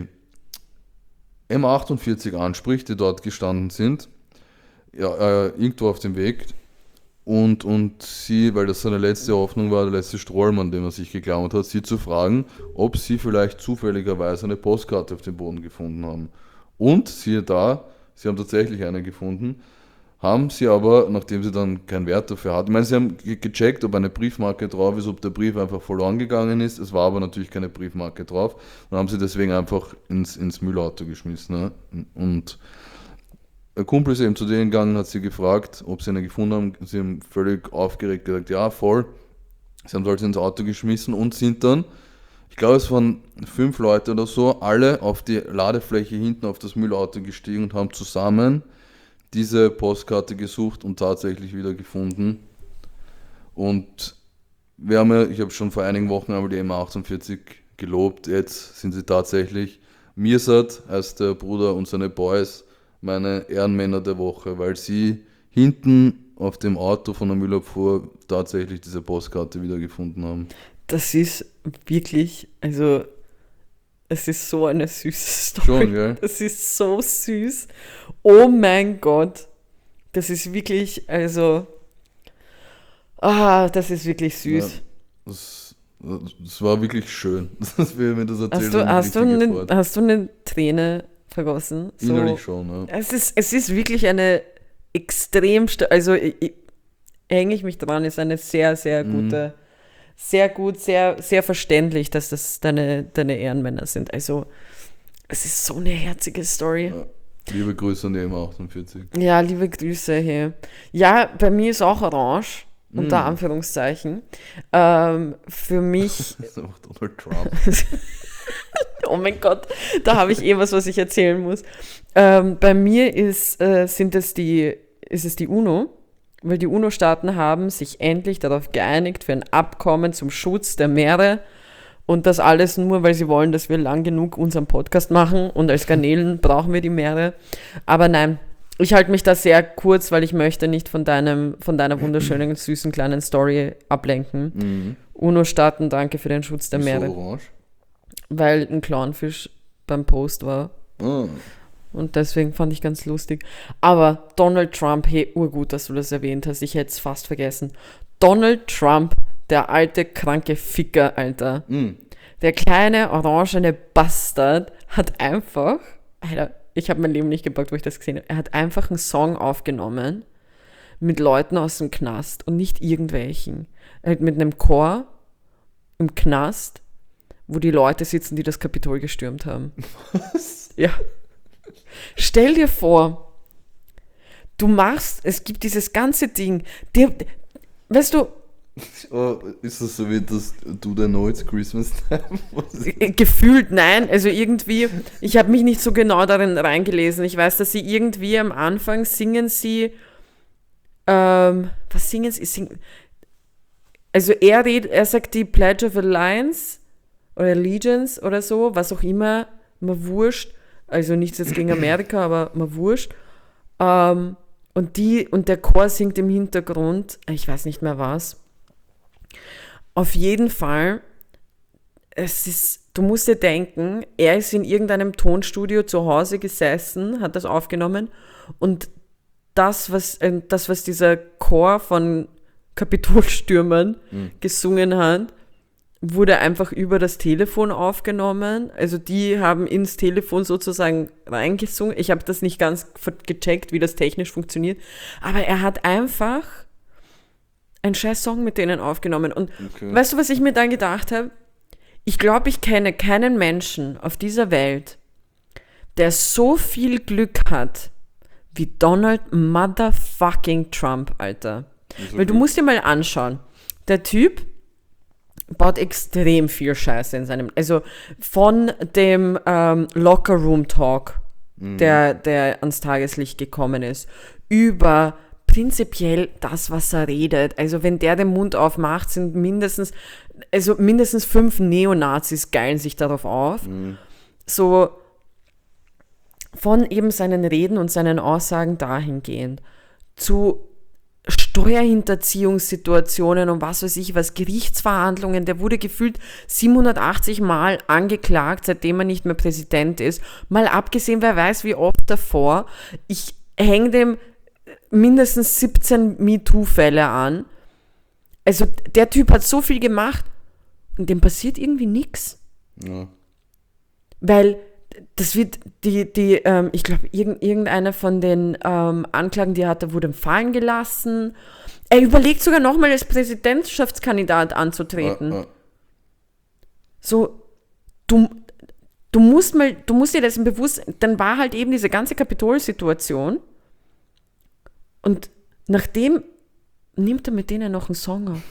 M48 anspricht, die dort gestanden sind, irgendwo auf dem Weg. Und sie, weil das seine letzte Hoffnung war, der letzte Strohhalm, an dem er sich geklammert hat, sie zu fragen, ob sie vielleicht zufälligerweise eine Postkarte auf dem Boden gefunden haben. Und siehe da, sie haben tatsächlich eine gefunden. Haben sie aber, nachdem sie dann keinen Wert dafür hatten, ich meine, sie haben gecheckt, ob eine Briefmarke drauf ist, ob der Brief einfach verloren gegangen ist. Es war aber natürlich keine Briefmarke drauf. Und haben sie deswegen einfach ins Müllauto geschmissen. Ne? Und ein Kumpel ist eben zu denen gegangen, hat sie gefragt, ob sie eine gefunden haben. Sie haben völlig aufgeregt gesagt, ja, voll. Sie haben sie ins Auto geschmissen und sind dann, ich glaube, es waren 5 Leute oder so, alle auf die Ladefläche hinten auf das Müllauto gestiegen und haben zusammen diese Postkarte gesucht und tatsächlich wieder gefunden. Und ich habe schon vor einigen Wochen einmal die M48 gelobt. Jetzt sind sie tatsächlich, Mirsad heißt der Bruder und seine Boys, meine Ehrenmänner der Woche, weil sie hinten auf dem Auto von der Müllabfuhr tatsächlich diese Postkarte wieder gefunden haben. Das ist wirklich, also es ist so eine süße Story. Schon, gell? Das ist so süß. Oh mein Gott. Das ist wirklich, also, das ist wirklich süß. Ja, das war wirklich schön, dass wir mir das erzählt haben. Hast du eine Träne vergossen? So, innerlich schon, ja. Es ist wirklich eine extrem, also hänge ich mich dran, ist eine sehr, sehr gute, sehr gut, sehr, sehr verständlich, dass das deine Ehrenmänner sind. Also, es ist so eine herzige Story. Ja. Liebe Grüße an die M48. Ja, liebe Grüße hier. Ja, bei mir ist auch orange, unter Anführungszeichen. Für mich... Das ist einfach Donald Trump. Oh mein Gott, da habe ich was ich erzählen muss. Bei mir ist es die UNO, weil die UNO-Staaten haben sich endlich darauf geeinigt für ein Abkommen zum Schutz der Meere. Und das alles nur, weil sie wollen, dass wir lang genug unseren Podcast machen und als Garnelen brauchen wir die Meere. Aber nein, ich halte mich da sehr kurz, weil ich möchte nicht von deiner wunderschönen, süßen kleinen Story ablenken. UNO-Staaten, danke für den Schutz der Meere. So orange? Weil ein Clownfisch beim Post war. Oh. Und deswegen fand ich ganz lustig. Aber Donald Trump, hey, urgut, dass du das erwähnt hast. Ich hätte es fast vergessen. Donald Trump, der alte, kranke Ficker, Alter. Der kleine, orangene Bastard hat einfach, Alter, ich habe mein Leben nicht gepackt, wo ich das gesehen habe. Er hat einfach einen Song aufgenommen mit Leuten aus dem Knast und nicht irgendwelchen. Er hat mit einem Chor im Knast, wo die Leute sitzen, die das Kapitol gestürmt haben. Was? Ja. Stell dir vor, es gibt dieses ganze Ding, weißt du, Oh, ist das so wie das Do They Know It's Christmas Time? Gefühlt nein, also irgendwie, ich habe mich nicht so genau darin reingelesen. Ich weiß, dass sie irgendwie am Anfang singen sie, was singen sie? Also er sagt die Pledge of Alliance oder Allegiance oder so, was auch immer, mir wurscht. Also nichts jetzt gegen Amerika, aber mir wurscht. Und der Chor singt im Hintergrund, ich weiß nicht mehr was. Auf jeden Fall, du musst dir denken, er ist in irgendeinem Tonstudio zu Hause gesessen, hat das aufgenommen und das, was dieser Chor von Kapitolstürmern gesungen hat, wurde einfach über das Telefon aufgenommen. Also die haben ins Telefon sozusagen reingesungen. Ich habe das nicht ganz gecheckt, wie das technisch funktioniert. Aber er hat einfach einen scheiß Song mit denen aufgenommen. Und Weißt du, was ich mir dann gedacht habe? Ich glaube, ich kenne keinen Menschen auf dieser Welt, der so viel Glück hat wie Donald Motherfucking Trump, Alter. Weil du musst dir mal anschauen, der Typ baut extrem viel Scheiße in seinem, also von dem Locker Room Talk, der ans Tageslicht gekommen ist, über prinzipiell das, was er redet. Also wenn der den Mund aufmacht, sind mindestens 5 Neonazis geilen sich darauf auf. So von eben seinen Reden und seinen Aussagen dahingehend zu Steuerhinterziehungssituationen und was weiß ich was, Gerichtsverhandlungen, der wurde gefühlt 780 Mal angeklagt, seitdem er nicht mehr Präsident ist. Mal abgesehen, wer weiß wie oft davor. Ich hänge dem mindestens 17 MeToo-Fälle an. Also der Typ hat so viel gemacht und dem passiert irgendwie nichts. Ja. Weil das wird ich glaube, irgendeine von den Anklagen, die er hatte, wurde fallen gelassen. Er überlegt sogar nochmal als Präsidentschaftskandidat anzutreten. So, du musst dir dessen bewusst, dann war halt eben diese ganze Kapitol-Situation und nachdem nimmt er mit denen noch einen Song auf.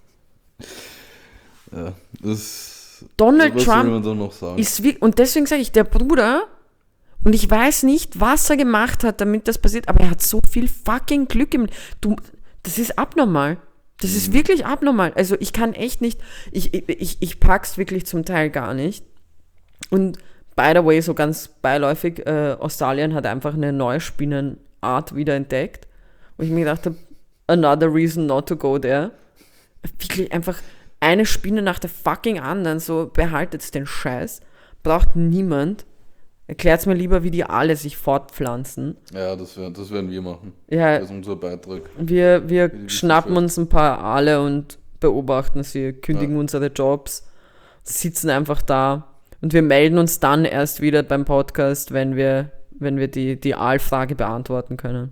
Ja, Donald was Trump soll man da noch sagen? ist wie, und deswegen sage ich, der Bruder, und ich weiß nicht, was er gemacht hat, damit das passiert, aber er hat so viel fucking Glück das ist abnormal. Das ist wirklich abnormal. Also ich kann echt nicht, ich pack's wirklich zum Teil gar nicht. Und by the way, so ganz beiläufig, Australien hat einfach eine neue Spinnenart wieder entdeckt, wo ich mir gedacht habe, another reason not to go there. Wirklich einfach eine Spinne nach der fucking anderen, so behaltet den Scheiß. Braucht niemand. Erklärt's mir lieber, wie die alle sich fortpflanzen. Ja, das werden wir machen. Ja, Das ist unser Beitrag. wir schnappen uns ein paar Aale und beobachten sie, kündigen unsere Jobs, sitzen einfach da und wir melden uns dann erst wieder beim Podcast, wenn wir die Aalfrage beantworten können.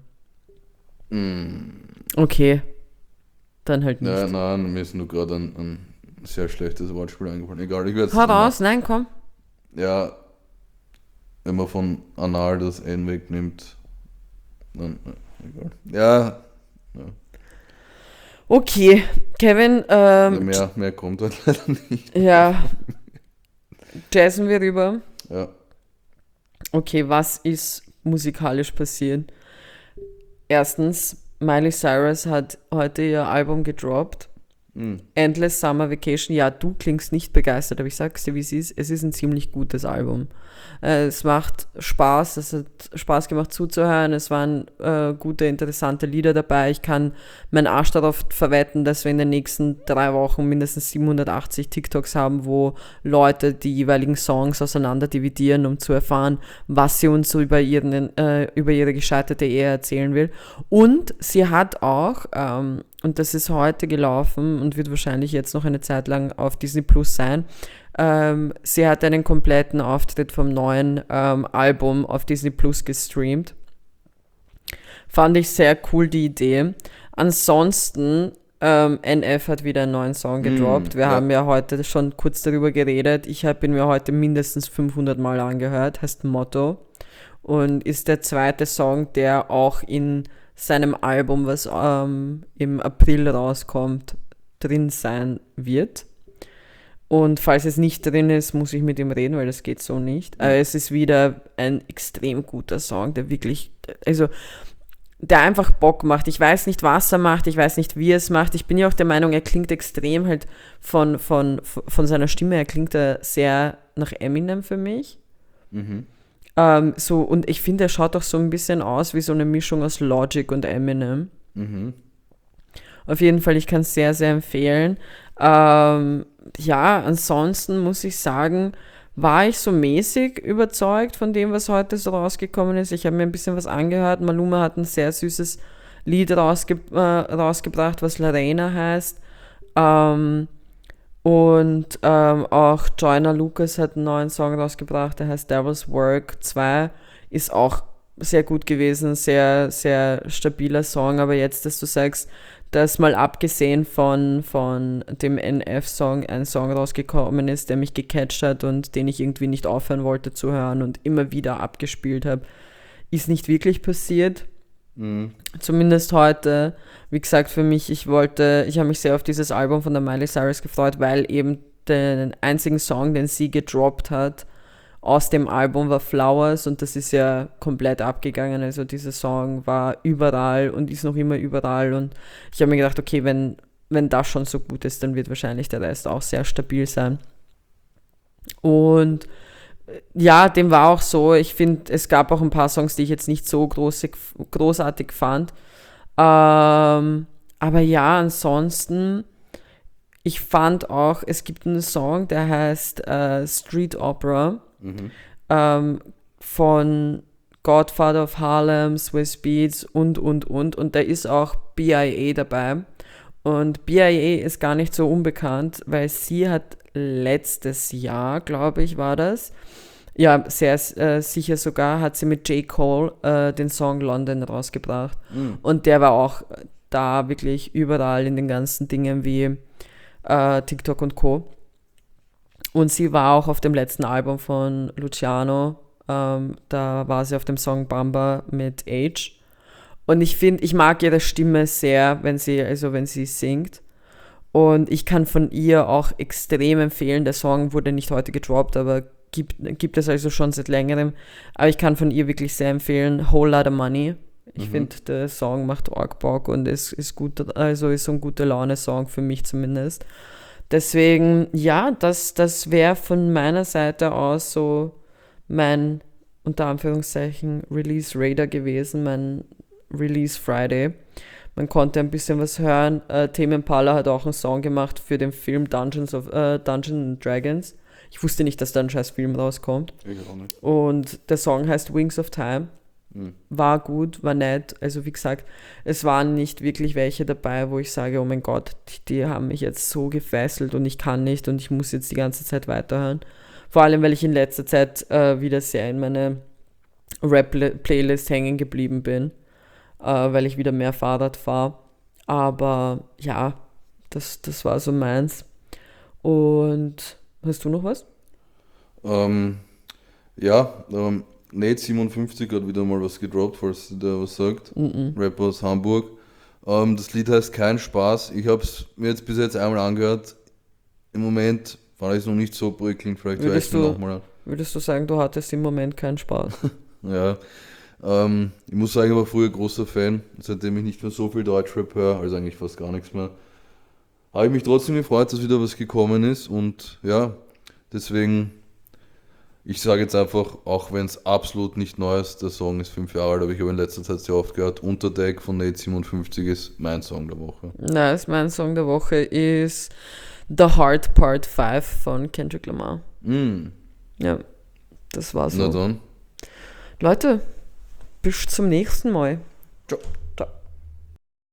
Okay. Dann halt nicht. Ja, nein, mir ist nur gerade ein sehr schlechtes Wortspiel eingefallen. Egal, ich werde es Hau raus, nein, komm. Ja, wenn man von anal das N wegnimmt, dann, egal. Ja. Okay, Kevin, Mehr kommt halt leider nicht. ja, jazzen wir rüber. Ja. Okay, was ist musikalisch passiert? Erstens, Miley Cyrus hat heute ihr Album gedroppt. Endless Summer Vacation. Ja, du klingst nicht begeistert, aber ich sag's dir, wie es ist. Es ist ein ziemlich gutes Album. Es macht Spaß, es hat Spaß gemacht zuzuhören. Es waren gute, interessante Lieder dabei. Ich kann meinen Arsch darauf verwetten, dass wir in den nächsten 3 Wochen mindestens 780 TikToks haben, wo Leute die jeweiligen Songs auseinander dividieren, um zu erfahren, was sie uns so über ihre gescheiterte Ehe erzählen will. Und sie hat auch, und das ist heute gelaufen und wird wahrscheinlich jetzt noch eine Zeit lang auf Disney Plus sein, sie hat einen kompletten Auftritt vom neuen Album auf Disney Plus gestreamt. Fand ich sehr cool, die Idee. Ansonsten, NF hat wieder einen neuen Song gedroppt. Wir haben ja heute schon kurz darüber geredet. Ich habe ihn mir heute mindestens 500 Mal angehört. Heißt Motto. Und ist der zweite Song, der auch in seinem Album, was im April rauskommt, drin sein wird. Und falls es nicht drin ist, muss ich mit ihm reden, weil das geht so nicht. Aber es ist wieder ein extrem guter Song, der wirklich, also der einfach Bock macht. Ich weiß nicht, was er macht, ich weiß nicht, wie er es macht. Ich bin ja auch der Meinung, er klingt extrem halt von seiner Stimme, er klingt sehr nach Eminem für mich. So, und ich finde, er schaut auch so ein bisschen aus wie so eine Mischung aus Logic und Eminem. Auf jeden Fall, ich kann es sehr, sehr empfehlen. Ja, ansonsten muss ich sagen, war ich so mäßig überzeugt von dem, was heute so rausgekommen ist. Ich habe mir ein bisschen was angehört. Maluma hat ein sehr süßes Lied rausgebracht, was Lorena heißt. Und auch Joyner Lucas hat einen neuen Song rausgebracht, der heißt Devil's Work 2, ist auch sehr gut gewesen, sehr, sehr stabiler Song, aber jetzt, dass du sagst, dass mal abgesehen von dem NF-Song ein Song rausgekommen ist, der mich gecatcht hat und den ich irgendwie nicht aufhören wollte zu hören und immer wieder abgespielt habe, ist nicht wirklich passiert. Zumindest heute. Wie gesagt, für mich, ich habe mich sehr auf dieses Album von der Miley Cyrus gefreut, weil eben den einzigen Song, den sie gedroppt hat, aus dem Album war Flowers und das ist ja komplett abgegangen. Also dieser Song war überall und ist noch immer überall und ich habe mir gedacht, okay, wenn das schon so gut ist, dann wird wahrscheinlich der Rest auch sehr stabil sein. Und ja, dem war auch so. Ich finde, es gab auch ein paar Songs, die ich jetzt nicht so großartig fand. Aber ja, ansonsten, ich fand auch, es gibt einen Song, der heißt Street Opera von Godfather of Harlem, Swizz Beatz und da ist auch BIA dabei. Und BIA ist gar nicht so unbekannt, weil sie hat letztes Jahr, glaube ich, war das, Ja, sehr sicher sogar hat sie mit J. Cole den Song London rausgebracht. Und der war auch da wirklich überall in den ganzen Dingen wie TikTok und Co. Und sie war auch auf dem letzten Album von Luciano. Da war sie auf dem Song Bamba mit Age. Und ich mag ihre Stimme sehr, wenn sie singt. Und ich kann von ihr auch extrem empfehlen. Der Song wurde nicht heute gedroppt, aber gibt es also schon seit längerem. Aber ich kann von ihr wirklich sehr empfehlen. Whole Lotta Money. Ich finde, der Song macht arg Bock und ist gut, also ist so ein guter Laune-Song für mich zumindest. Deswegen, ja, das wäre von meiner Seite aus so mein, unter Anführungszeichen, Release Radar gewesen, mein Release Friday. Man konnte ein bisschen was hören. Tame Impala hat auch einen Song gemacht für den Film Dungeons and Dragons. Ich wusste nicht, dass da ein scheiß Film rauskommt. Ich auch nicht. Und der Song heißt Wings of Time. War gut, war nett. Also wie gesagt, es waren nicht wirklich welche dabei, wo ich sage, oh mein Gott, die haben mich jetzt so gefesselt und ich kann nicht und ich muss jetzt die ganze Zeit weiterhören. Vor allem, weil ich in letzter Zeit wieder sehr in meine Rap-Playlist hängen geblieben bin, weil ich wieder mehr Fahrrad fahre. Aber ja, das war so meins. Und hast du noch was? Nate 57 hat wieder mal was gedroppt, falls der was sagt. Rapper aus Hamburg. Das Lied heißt Kein Spaß. Ich habe es mir jetzt bis jetzt einmal angehört. Im Moment fand ich es noch nicht so prickelnd. Vielleicht höre ich es mir nochmal an. Würdest du sagen, du hattest im Moment keinen Spaß? Ja. Ich muss sagen, ich war früher großer Fan. Seitdem ich nicht mehr so viel Deutschrap höre, also eigentlich fast gar nichts mehr, habe ich mich trotzdem gefreut, dass wieder was gekommen ist. Und ja, deswegen... Ich sage jetzt einfach, auch wenn es absolut nicht neu ist, der Song ist 5 Jahre alt, aber ich habe in letzter Zeit sehr oft gehört, Unterdeck von Nate 57 ist mein Song der Woche. Nice, mein Song der Woche ist The Heart Part 5 von Kendrick Lamar. Ja, das war's. Na dann. Leute, bis zum nächsten Mal. Ciao.